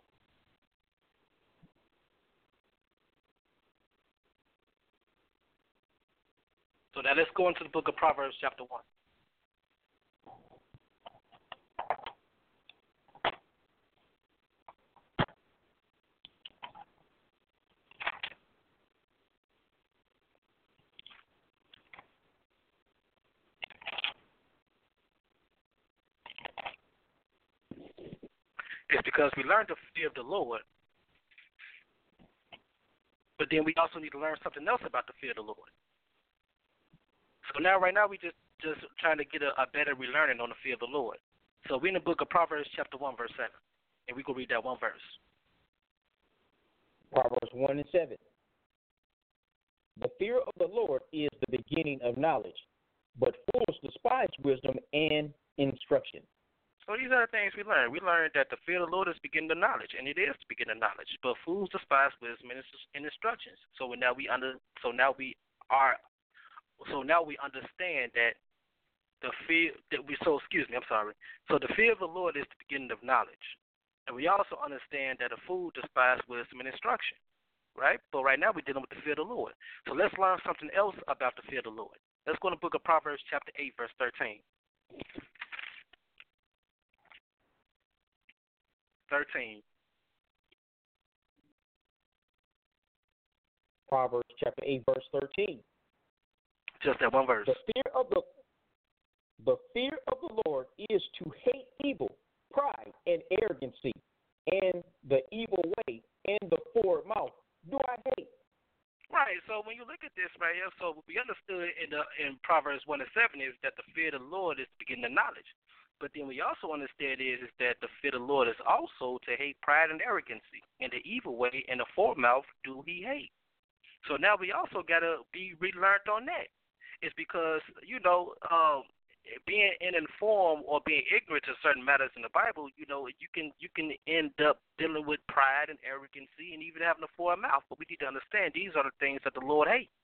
So now let's go into the book of Proverbs chapter 1. It's because we learned the fear of the Lord, but then we also need to learn something else about the fear of the Lord. So now, right now, we just trying to get a better relearning on the fear of the Lord. So we're in the book of Proverbs chapter 1, verse 7, and we go read that one verse. Proverbs 1 and 7. The fear of the Lord is the beginning of knowledge, but fools despise wisdom and instruction. So these are the things we learned. We learned that the fear of the Lord is the beginning of knowledge, and it is the beginning of knowledge. But fools despise wisdom and instructions. So now we understand that the fear that we. So excuse me, I'm sorry. So the fear of the Lord is the beginning of knowledge, and we also understand that a fool despises wisdom and instruction, right? But right now we're dealing with the fear of the Lord. So let's learn something else about the fear of the Lord. Let's go to the book of Proverbs chapter 8, verse 13. 13. Proverbs chapter 8, verse 13. Just that one verse. The fear of the Lord is to hate evil, pride, and arrogancy, and the evil way, and the forward mouth. Do I hate? Right. So when you look at this right here, so what we understood in Proverbs 1 and 7 is that the fear of the Lord is the beginning of knowledge. But then we also understand is that the fear of the Lord is also to hate pride and arrogancy, and the evil way and the forward mouth do he hate. So now we also got to be relearned on that. It's because, being uninformed or being ignorant to certain matters in the Bible, you can end up dealing with pride and arrogancy and even having a forward mouth. But we need to understand these are the things that the Lord hates.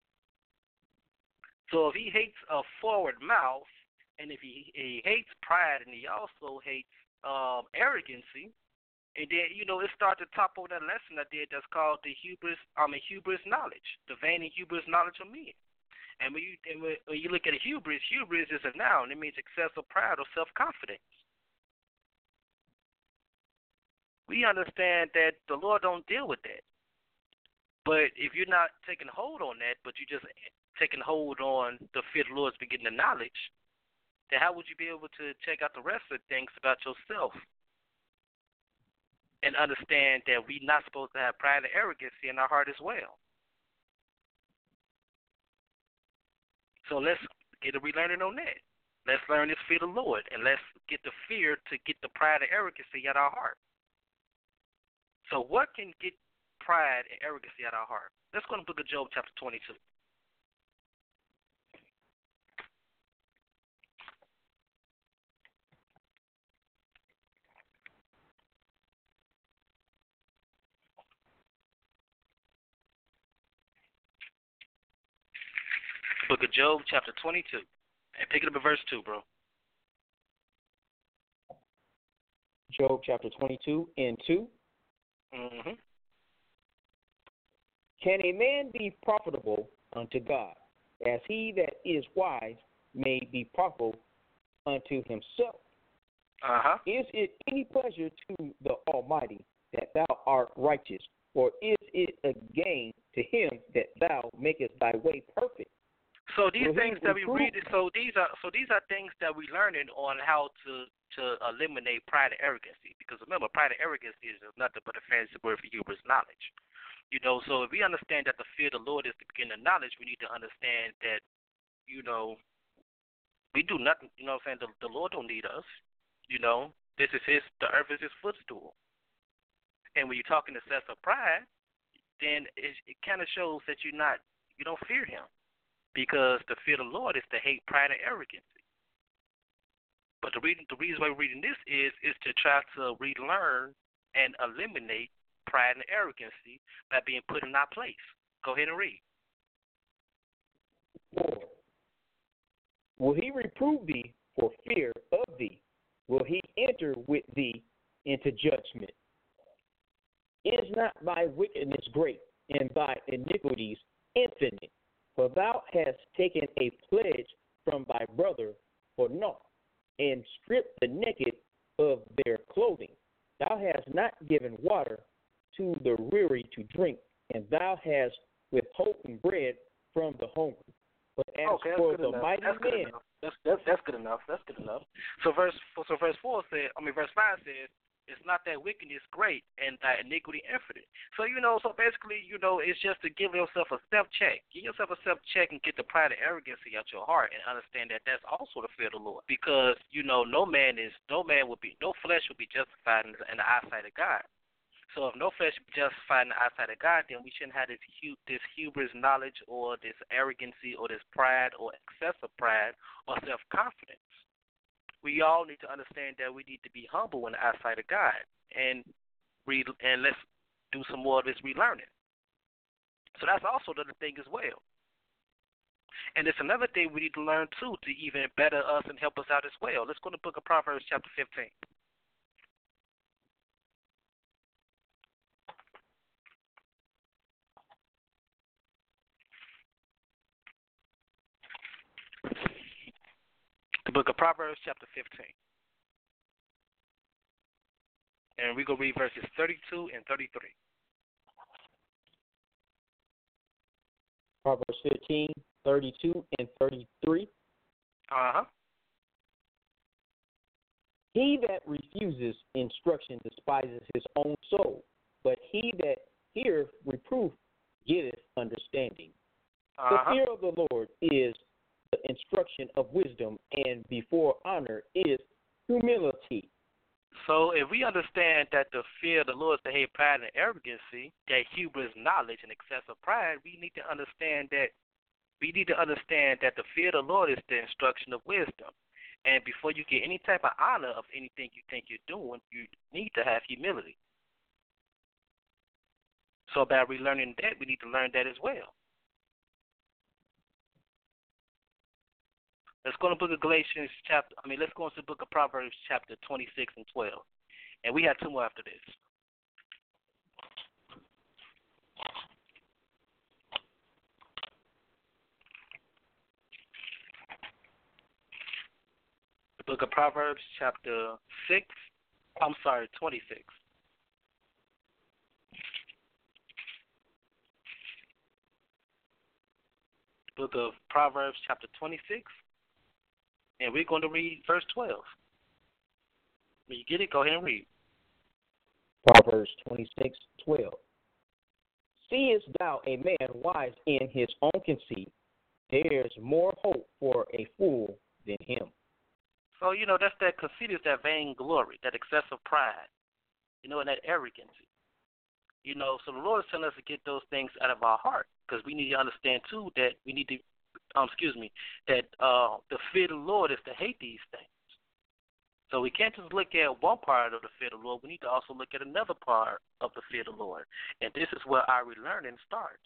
So if he hates a forward mouth, and if he hates pride, and he also hates arrogancy, and then it starts to top over that lesson I did that's called the hubris knowledge, the vain and hubris knowledge of men. And when you look at hubris is a noun. It means excessive pride or self-confidence. We understand that the Lord don't deal with that. But if you're not taking hold on that, but you're just taking hold on the fear of the Lord's beginning of knowledge, then how would you be able to check out the rest of the things about yourself and understand that we're not supposed to have pride and arrogancy in our heart as well? So let's get a relearning on that. Let's learn this fear of the Lord, and let's get the fear to get the pride and arrogancy out of our heart. So what can get pride and arrogancy out of our heart? Let's go to the book of Job chapter 22. Book of Job, chapter 22. And pick it up at verse 2, bro. Job, chapter 22 and 2. Mm-hmm. Can a man be profitable unto God, as he that is wise may be profitable unto himself? Uh-huh. Is it any pleasure to the Almighty that thou art righteous, or is it a gain to him that thou makest thy way perfect? So these things that we read, so these are things that we learning on how to eliminate pride and arrogancy. Because remember, pride and arrogancy is nothing but a fancy word for hubris knowledge. So if we understand that the fear of the Lord is the beginning of knowledge, we need to understand that, we do nothing. You know what I'm saying? The Lord don't need us. The earth is his footstool. And when you're talking excessive pride, then it kind of shows that you don't fear him. Because the fear of the Lord is to hate pride and arrogancy. But the reason why we're reading this is to try to relearn and eliminate pride and arrogancy by being put in our place. Go ahead and read. 4. Will he reprove thee for fear of thee? Will he enter with thee into judgment. Is not thy wickedness great, and thy iniquities infinite? For thou hast taken a pledge from thy brother for naught, and stripped the naked of their clothing. Thou hast not given water to the weary to drink, and thou hast withholden bread from the hungry. But as for the mighty man, that's good enough. That's good enough. So verse 5 says, it's not that wickedness great and that iniquity infinite. So basically, it's just to give yourself a self check. Give yourself a self check and get the pride and arrogance out your heart, and understand that that's also the fear of the Lord. Because no flesh will be justified in the eyesight of God. So if no flesh be justified in the eyesight of God, then we shouldn't have this hubris knowledge, or this arrogancy, or this pride, or excessive pride, or self-confidence. We all need to understand that we need to be humble in the eyesight of God, and let's do some more of this relearning. So that's also the thing as well. And it's another thing we need to learn too, to even better us and help us out as well. Let's go to the book of Proverbs chapter 15. The book of Proverbs, chapter 15. And we're going to read verses 32 and 33. Proverbs 15, 32 and 33. Uh-huh. He that refuses instruction despises his own soul, but he that heareth reproof getteth understanding. The fear of the Lord is the instruction of wisdom, and before honor is humility. So if we understand that the fear of the Lord is to hate pride and arrogancy, that hubris knowledge and excessive pride, we need to understand that the fear of the Lord is the instruction of wisdom. And before you get any type of honor of anything you think you're doing, you need to have humility. So by relearning that, we need to learn that as well. Let's go to the book of let's go into the book of Proverbs chapter 26 and 12. And we have two more after this. The book of Proverbs chapter 26. The book of Proverbs chapter 26. And we're going to read verse 12. When you get it, go ahead and read. Proverbs 26:12. Seest thou a man wise in his own conceit? There's more hope for a fool than him. So, that's that conceit, is that vainglory, that excessive pride, and that arrogancy. So the Lord is telling us to get those things out of our heart, because we need to understand, too, that we need to that the fear of the Lord is to hate these things. So we can't just look at one part of the fear of the Lord. We need to also look at another part of the fear of the Lord. And this is where our relearning starts.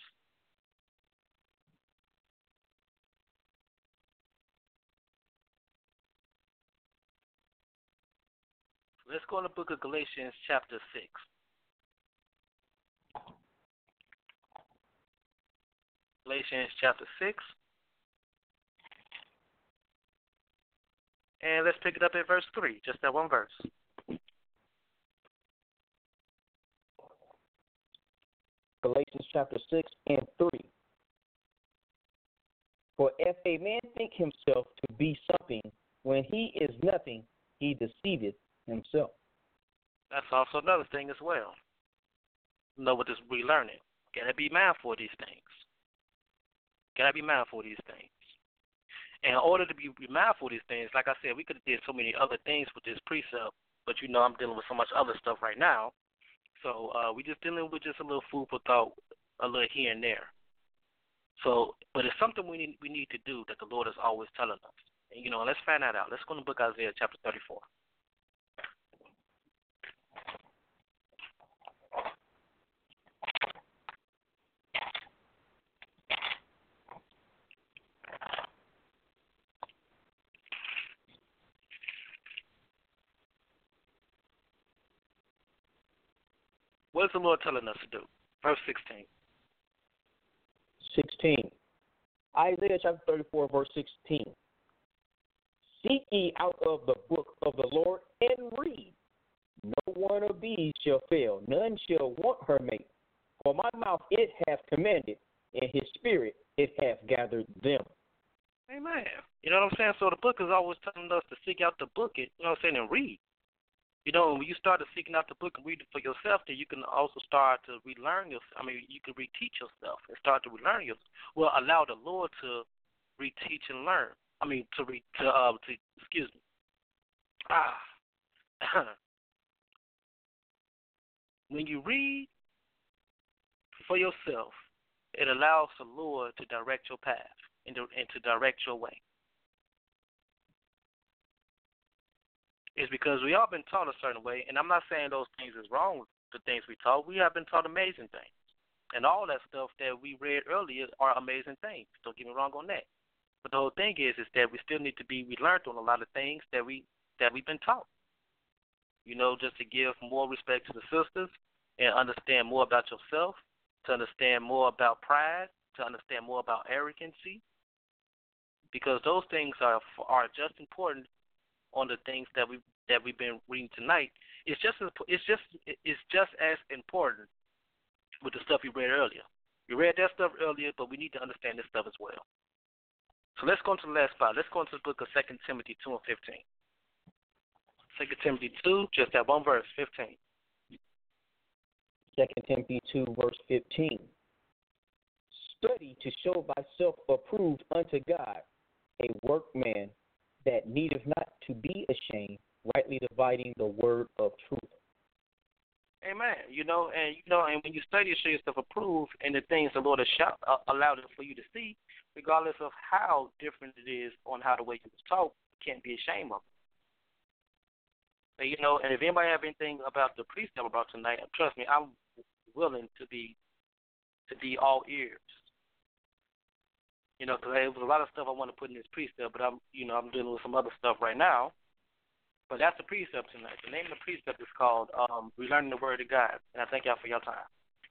Let's go to the book of Galatians chapter 6. Galatians chapter 6. And let's pick it up at verse 3, just that one verse. Galatians chapter 6 and 3. For if a man think himself to be something, when he is nothing, he deceiveth himself. That's also another thing as well. What this relearning. Gotta be mindful of these things. And in order to be mindful of these things, like I said, we could have did so many other things with this precept, but I'm dealing with so much other stuff right now. So we just dealing with just a little food for thought, a little here and there. So, but it's something we need to do that the Lord is always telling us. And, let's find that out. Let's go to the book of Isaiah chapter 34. What is the Lord telling us to do? Verse 16. 16. Isaiah chapter 34, verse 16. Seek ye out of the book of the Lord and read. No one of these shall fail, none shall want her mate. For my mouth it hath commanded, and his spirit it hath gathered them. Amen. You know what I'm saying? So the book is always telling us to seek out the book, you know what I'm saying, and read. You know, when you start seeking out the book and read it for yourself, then you can also start to relearn yourself. I mean, you can reteach yourself and start to relearn yourself. Well, allow the Lord to reteach and learn. I mean, excuse me. When you read for yourself, it allows the Lord to direct your path and to direct your way. It's because we all been taught a certain way, and I'm not saying those things is wrong, the things we taught. We have been taught amazing things. And all that stuff that we read earlier are amazing things. Don't get me wrong on that. But the whole thing is that we still need to be relearned on a lot of things that we've been taught. You know, just to give more respect to the sisters and understand more about yourself, to understand more about pride, to understand more about arrogancy, because those things are just important on the things that we've been reading tonight. It's just as important with the stuff you read earlier. We read that stuff earlier, but we need to understand this stuff as well. So let's go to the last spot. Let's go into the book of 2 Timothy 2 and 15. 2 Timothy 2, just that one verse, 15. 2 Timothy 2, verse 15. Study to show thyself approved unto God, a workman that needeth not to be ashamed, rightly dividing the word of truth. Amen. And when you study to show yourself approved, and the things the Lord has allowed it for you to see, regardless of how different it is on how the way you was taught, you can't be ashamed of it. And if anybody have anything about the precept about tonight, trust me, I'm willing to be all ears. Because there was a lot of stuff I want to put in this precept, but I'm dealing with some other stuff right now. But that's the precept tonight. The name of the precept is called Relearning the Word of God. And I thank y'all for your time.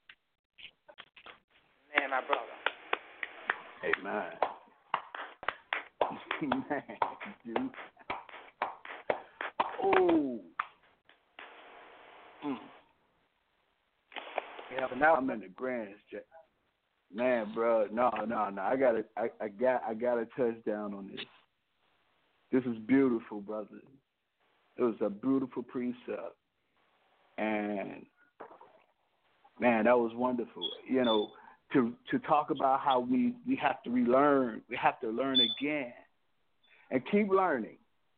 Man, my brother. Amen. Man, dude. Oh. I'm in the grand check. Man, bro, no. I got a touchdown on this. This is beautiful, brother. It was a beautiful precept, and man, that was wonderful. To talk about how we have to relearn, we have to learn again, and keep learning.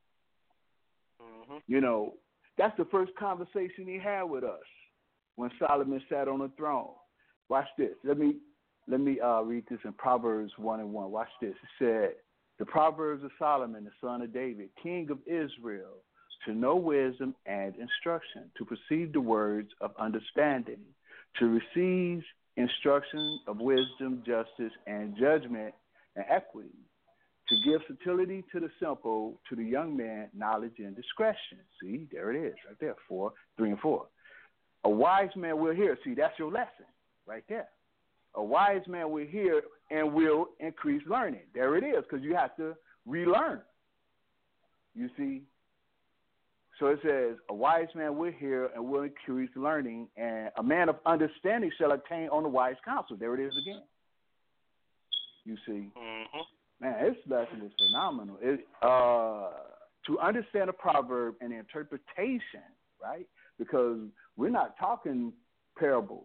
Mm-hmm. That's the first conversation he had with us when Solomon sat on the throne. Watch this. Let me read this in Proverbs 1:1. Watch this. It said, the Proverbs of Solomon, the son of David, king of Israel, to know wisdom and instruction, to perceive the words of understanding, to receive instruction of wisdom, justice, and judgment, and equity, to give subtlety to the simple, to the young man, knowledge and discretion. See, there it is, right there, 3 and 4. A wise man will hear. See, that's your lesson, right there. A wise man will hear and will increase learning. There it is, because you have to relearn. You see? So it says, a wise man will hear and will increase learning, and a man of understanding shall attain on the wise counsel. There it is again. You see? Mm-hmm. Man, this lesson is phenomenal. To understand a proverb and the interpretation, right? Because we're not talking parables.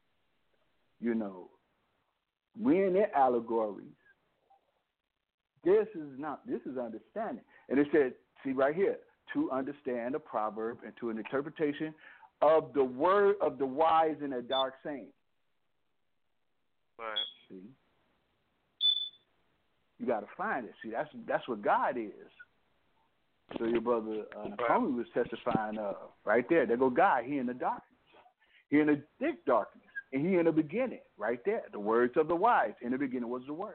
We're in their allegories. This is understanding. And it said, see right here, to understand a proverb and to an interpretation of the word of the wise in a dark saying. Right. See? You got to find it. See, that's what God is. So your brother Nakomi was testifying of right there. There go God. He in the darkness. He in the thick darkness. And he in the beginning, right there. The words of the wise. In the beginning was the word.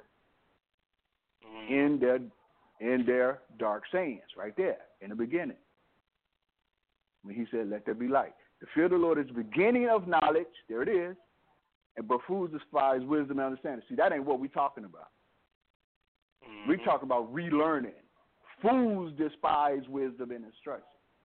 In their dark sayings, right there, in the beginning. When he said, let there be light. The fear of the Lord is the beginning of knowledge. There it is. But fools despise wisdom and understanding. See, that ain't what we're talking about. We talk about relearning. Fools despise wisdom and instruction.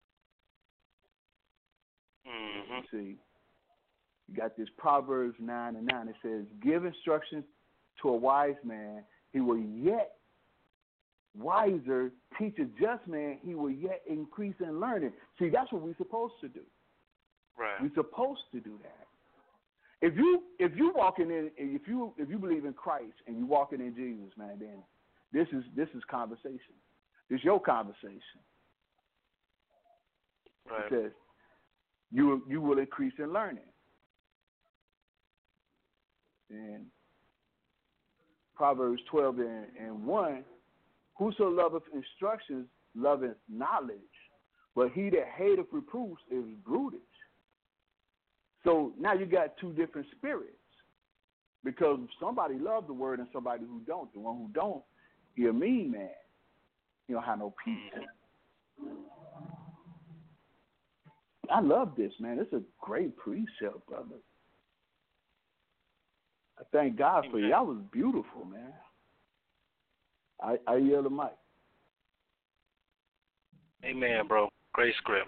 See, you got this Proverbs 9:9. It says, give instruction to a wise man, he will yet wiser. Teach a just man, he will yet increase in learning. See, that's what we're supposed to do. Right. We're supposed to do that. If you walking in, if you believe in Christ and you walking in Jesus, man, then this is conversation. This is your conversation. Right. It says you will increase in learning. And Proverbs 12:1, whoso loveth instructions loveth knowledge, but he that hateth reproofs is brutish. So now you got two different spirits, because somebody loves the word and somebody who don't. The one who don't, he a mean man. He don't have no peace. I love this, man. It's a great precept, brother. I thank God for you. That was beautiful, man. I yield the mic. Amen, bro. Great script.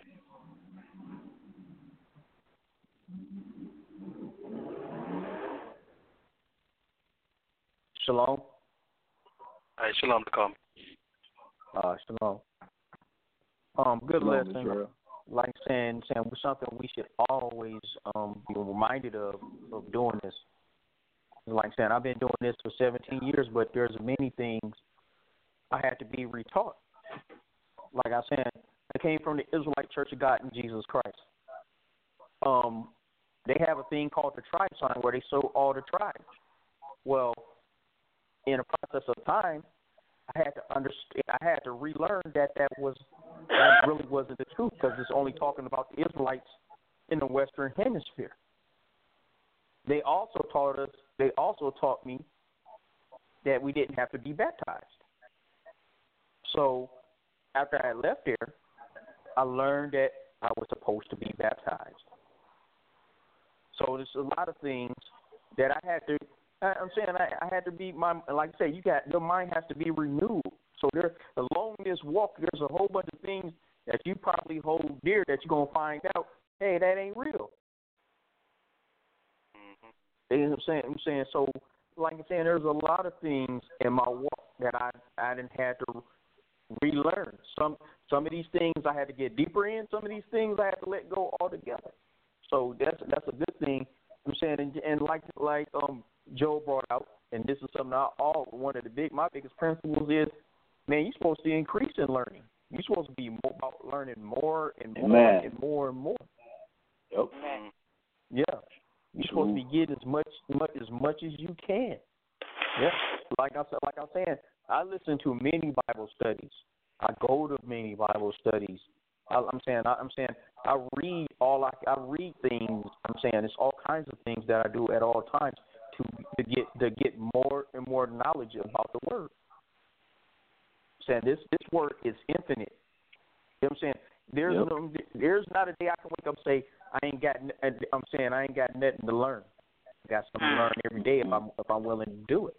Shalom. All right, shalom to come. Shalom. Good Shalom, lesson. Israel. Like saying something we should always be reminded of doing this. Like saying, I've been doing this for 17 years, but there's many things I had to be retaught. Like I said, I came from the Israelite Church of God in Jesus Christ. They have a thing called the tribe sign where they show all the tribes. Well, in the process of time, I had to understand. I had to relearn that really wasn't the truth, because it's only talking about the Israelites in the Western Hemisphere. They also taught me that we didn't have to be baptized. So after I left there, I learned that I was supposed to be baptized. So there's a lot of things that I had to. I'm saying I had to be like I say, your mind has to be renewed. So along this walk, there's a whole bunch of things that you probably hold dear that you're gonna find out, hey, that ain't real. You know what I'm saying? So, like I'm saying, there's a lot of things in my walk that I didn't have to relearn. Some of these things I had to get deeper in. Some of these things I had to let go altogether. So that's a good thing. I'm saying, and like Joe brought out, and this is something one of my biggest principles is, man, you're supposed to increase in learning. You're supposed to be more about learning more and more Amen. and more and more. Yep. Yeah. You're supposed to be getting as much as you can. Yeah. Like I was saying, I listen to many Bible studies. I go to many Bible studies. I'm saying I read I read things. I'm saying it's all kinds of things that I do at all times to get more and more knowledge about the word. I'm saying this word is infinite. You know what I'm saying? There's not a day I can wake up and say I ain't got nothing to learn. I got something to learn every day if I'm willing to do it.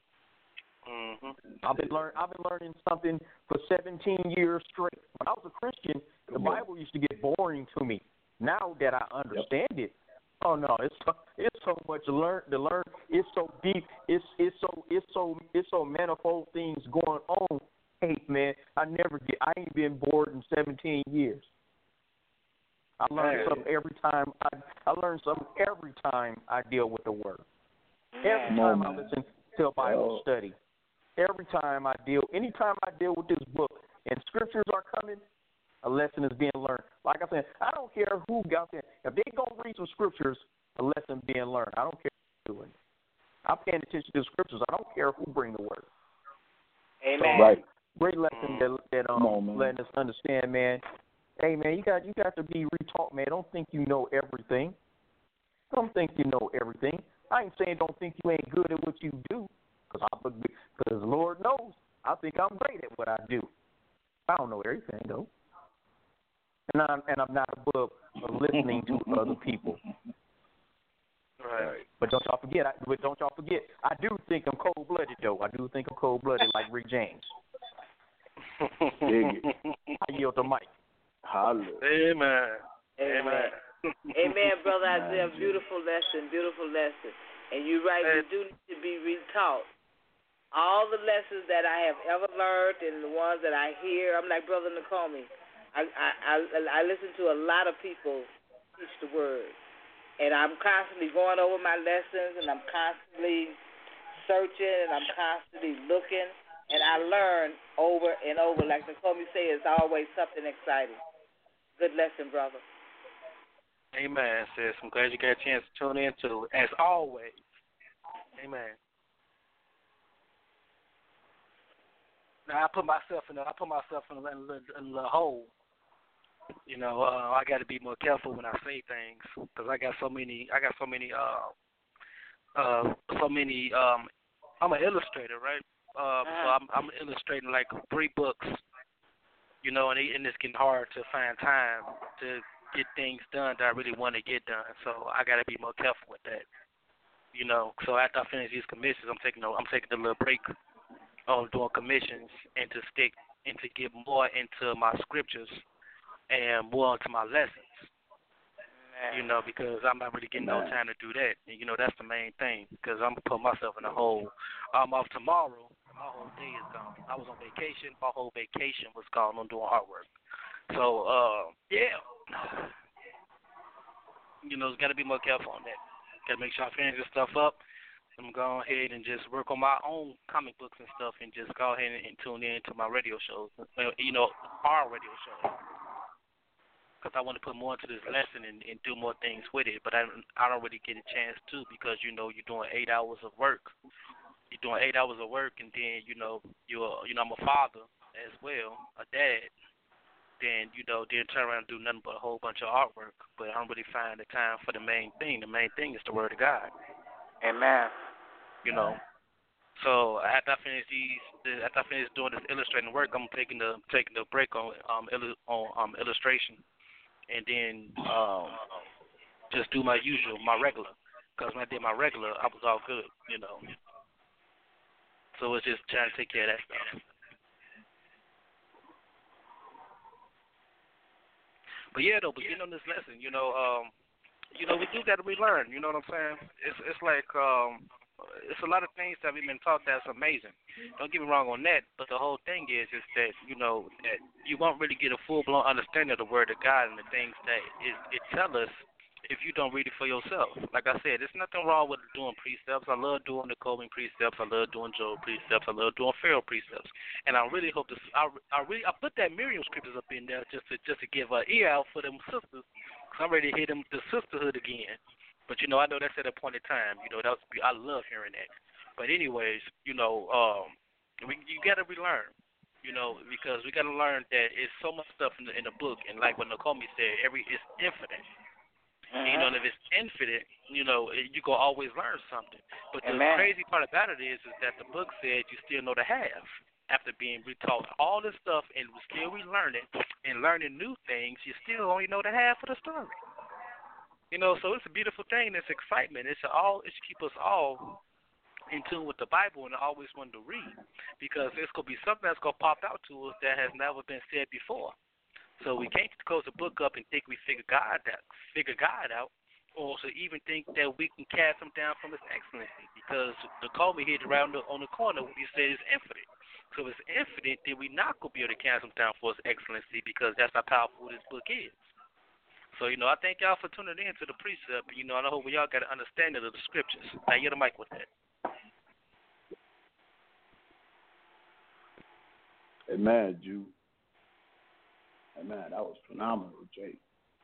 I've been learning something for 17 years straight. When I was a Christian, the Bible used to get boring to me. Now that I understand it, oh no, it's so much to learn. It's so deep. It's so manifold things going on. Hey man, I ain't been bored in 17 years. I learn something every time. I learn something every time I deal with the word. Every time I listen to a Bible study. Anytime I deal with this book and scriptures are coming, a lesson is being learned. Like I said, I don't care who got there. If they go read some scriptures, a lesson being learned. I don't care who's doing it. I'm paying attention to the scriptures. I don't care who bring the word. Amen. So, right. Great lesson that letting us understand, man. Hey, man, you got to be retaught, man. Don't think you know everything. Don't think you know everything. I ain't saying don't think you ain't good at what you do, because Lord knows I think I'm great at what I do. I don't know everything, though. And I'm not above listening to other people. Right. But don't y'all forget. I do think I'm cold-blooded, though. I do think I'm cold-blooded, like Rick James. I yield the mic. Holla. Amen. Amen. Amen, Brother Isaiah. Beautiful lesson. And you're right, we do need to be retaught. All the lessons that I have ever learned and the ones that I hear, I'm like Brother Nakomi. I listen to a lot of people teach the word. And I'm constantly going over my lessons, and I'm constantly searching, and I'm constantly looking. And I learn over and over. Like Nakomi said, it's always something exciting. Good lesson, brother. Amen, sis. I'm glad you got a chance to tune in, too, as always. Amen. Now, I put myself in the hole. You know, I got to be more careful when I say things because I'm an illustrator, right? So I'm illustrating like 3 books, you know, and it's getting hard to find time to get things done that I really want to get done. So I got to be more careful with that, you know. So after I finish these commissions, I'm taking a little break on doing commissions and to get more into my scriptures and more into my lessons, you know, because I'm not really getting no time to do that. And, you know, that's the main thing because I'm going to put myself in a hole. I'm off tomorrow. My whole day is gone. I was on vacation. My whole vacation was gone on doing artwork. So, yeah. You know, got to be more careful on that. Got to make sure I finish this stuff up. I'm going ahead and just work on my own comic books and stuff and just go ahead and tune in to my radio shows, you know, our radio shows. Because I want to put more into this lesson and do more things with it. But I don't really get a chance to because, you know, you're doing 8 hours of work. You're doing 8 hours of work, and then, you know, I'm a father as well, a dad. Then, you know, turn around and do nothing but a whole bunch of artwork. But I don't really find the time for the main thing. The main thing is the Word of God. Amen. You know. So after I finish doing this illustrating work, I'm taking the break on illustration. And then just do my usual, my regular. Because when I did my regular, I was all good, you know. So it's just trying to take care of that stuff. But yeah, though, getting on this lesson, you know, we do got to relearn. You know what I'm saying? It's like it's a lot of things that we've been taught that's amazing. Don't get me wrong on that, but the whole thing is that, you know, that you won't really get a full-blown understanding of the Word of God and the things that it tells us if you don't read it for yourself. Like I said, there's nothing wrong with doing precepts. I love doing the Coleman precepts. I love doing Job precepts. I love doing Pharaoh precepts. And I really hope I put that Miriam scriptures up in there just to give an ear out for them sisters, because I'm ready to hear them the sisterhood again. But, you know, I know that's at a point in time. You know, I love hearing that. But anyways, you know, you got to relearn, you know, because we got to learn that it's so much stuff in the book. And like what Nakomi said, it's infinite. You know, and if it's infinite, you know, you can always learn something. But the crazy part about it is that the book said you still know the half. After being retaught all this stuff and still relearning and learning new things, you still only know the half of the story. You know, so it's a beautiful thing. It's excitement. It should keep us all in tune with the Bible and always wanting to read, because there's going to be something that's going to pop out to us that has never been said before. So we can't just close the book up and think we figure God out, or to even think that we can cast him down from his excellency, because the call we hit around on the corner when he said it's infinite. So if it's infinite, then we're not going to be able to cast him down for his excellency, because that's how powerful this book is. So, you know, I thank y'all for tuning in to the precept. You know, and I hope we all got an understanding of the scriptures. Now, you're the mic with that. Amen, Jew. Amen. That was phenomenal, Jake.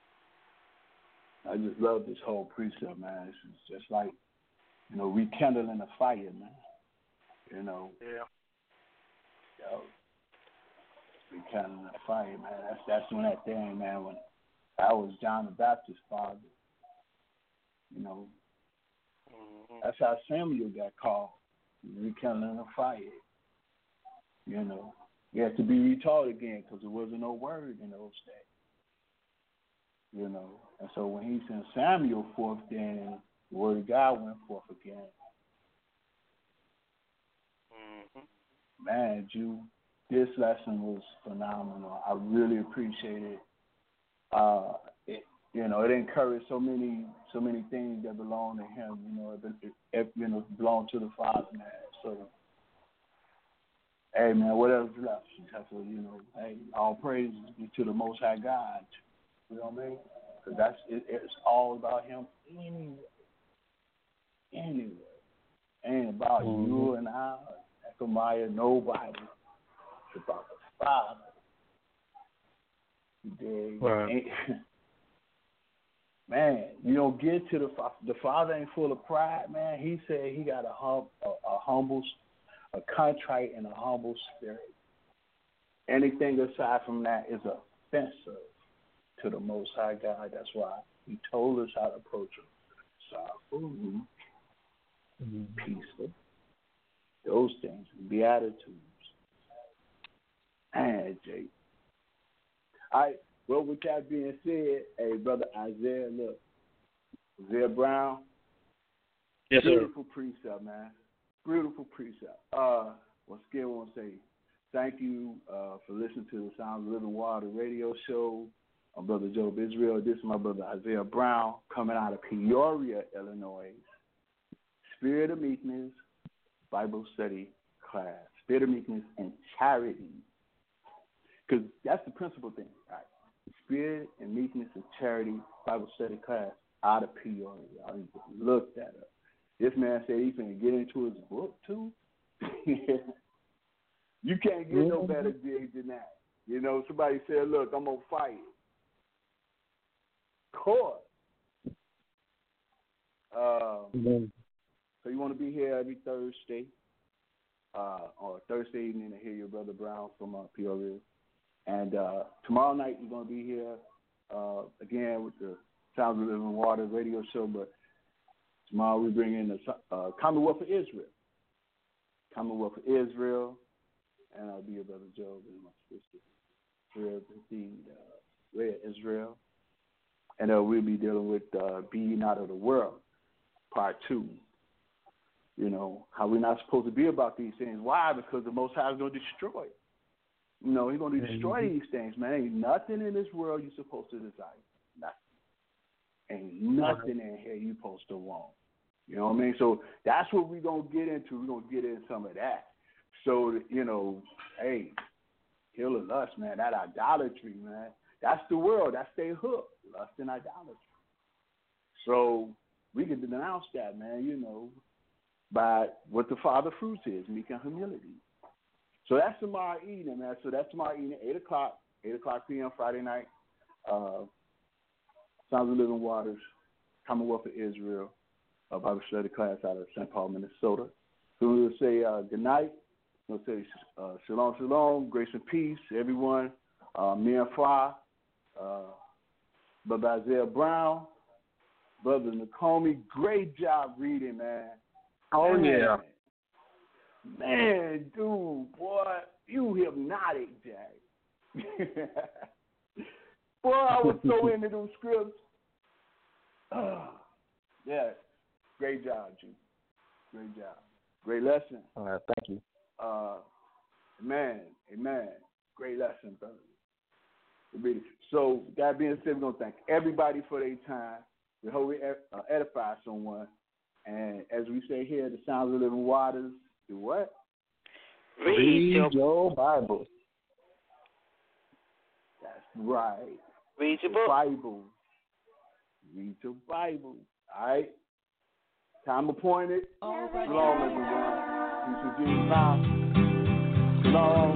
I just love this whole precept, man. It's just like, you know, rekindling a fire, man. You know. Yeah. Yo, rekindling a fire, man. That's when that thing, man, when I was John the Baptist's father. You know, that's how Samuel got called, rekindling a fire. You know, he had to be retaught again because there wasn't no word in those days. you know. And so when he sent Samuel forth, then the word of God went forth again. Mm-hmm. Man, this lesson was phenomenal. I really appreciate it. It encouraged so many things that belong to him. It belong to the Father, man. So, hey, man, what else left? Hey, all praise be to the Most High God. You know what I mean? Because it's all about him anyway. Ain't about you and I, Zechariah, nobody. It's about the Father. Right. Man, you don't get to the Father ain't full of pride, man. He said he got a contrite and a humble spirit. Anything aside from that is offensive to the Most High God. That's why he told us how to approach him. Peaceful. Those things, Beatitudes. And Jake. All right. Well, with that being said, hey, Brother Isaiah, look, Isaiah Brown. Yes, sir. Beautiful precept, man. Beautiful precept. Once again, I want to say thank you for listening to the Sounds of Living Water radio show. I'm Brother Job Israel. This is my brother Isaiah Brown coming out of Peoria, Illinois. Spirit of Meekness Bible Study class. Spirit of Meekness and Charity. Because that's the principal thing, right? Spirit and Meekness and Charity Bible Study class out of Peoria. I looked that up. This man said he's going to get into his book, too. You can't get no better gig than that. Somebody said, look, I'm going to fight it. Of course. So you want to be here every Thursday or Thursday evening to hear your brother Brown from Peoria. And tomorrow night you're going to be here again with the Sounds of Living Water radio show. But tomorrow we bring in the Commonwealth of Israel. Commonwealth of Israel. And I'll be your brother Job and my sister Red Israel. And we'll be dealing with Being Out of the World, Part 2. How we're not supposed to be about these things. Why? Because the Most High is going to destroy it. He's going to destroy these things, man. Ain't nothing in this world you're supposed to desire. Nothing. Ain't nothing in here you're supposed to want. You know what I mean? So that's what we're going to get into. We're going to get into some of that. So, hey, kill and lust, man. That idolatry, man. That's the world. That's their hook. Lust and idolatry. So we can denounce that, man, by what the Father fruits is, meek and humility. So that's tomorrow evening, man. So that's tomorrow evening, 8 o'clock p.m. Friday night. Sounds of Living Waters, Commonwealth of Israel, Bible study class out of St. Paul, Minnesota. So we'll say good night. We'll say shalom, shalom, grace and peace, everyone. Me and Fa, Brother Isaiah Brown, Brother Nakomi, great job reading, man. Oh, yeah. Man, dude, boy, you hypnotic, Jack. Boy, I was so into those scripts. Yeah, great job, G. Great job. Great lesson. All right, thank you. Amen. Great lesson, brother. So, that being said, we're going to thank everybody for their time. We hope we edify someone. And as we say here, the Sounds of Living Waters, do what? Read your Bible. That's right. Read your book. Bible. Read your Bible. All right? Time appointed. Shalom, everyone. Peace and Jesus now. Shalom.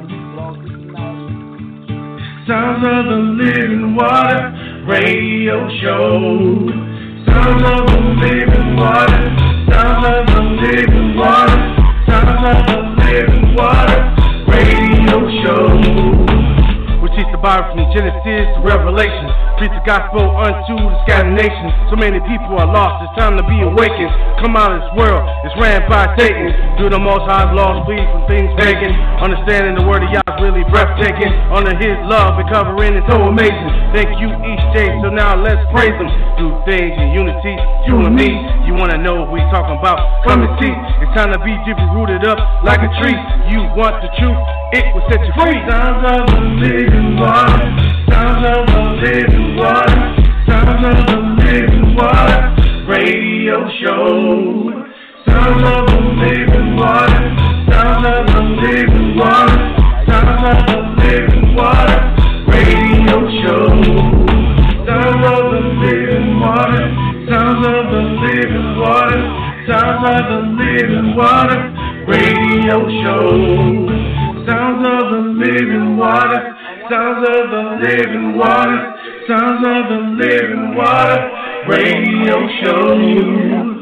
Sounds of the Living Water radio show. Sounds of the living water. Sounds of the living water. Sounds of the living water radio show. We teach the Bible from Genesis to Revelation. Preach the gospel unto the scattered nations. So many people are lost, it's time to be awakened. Come out of this world, it's ran by Satan. Do the Most High's laws, flee from things pagan. Understanding the word of Yah is really breathtaking. Under his love and covering is so amazing. Thank you each day, so now let's praise him. Do things in unity, you and me. You wanna know what we talking about? Come and see. It's time to be deeply rooted up like a tree. You want the truth, it will set you free. Sounds of the living water. Sounds of the living water. Sounds of the living water. Radio show. Sounds of the living water. Sounds of the living water. Sounds of the living water. Radio show. Sounds of the living water. Sounds of the living water. Sounds of the living water. Radio show. Sounds of the living water. Sounds of the living water. Sounds of the living water. Radio show.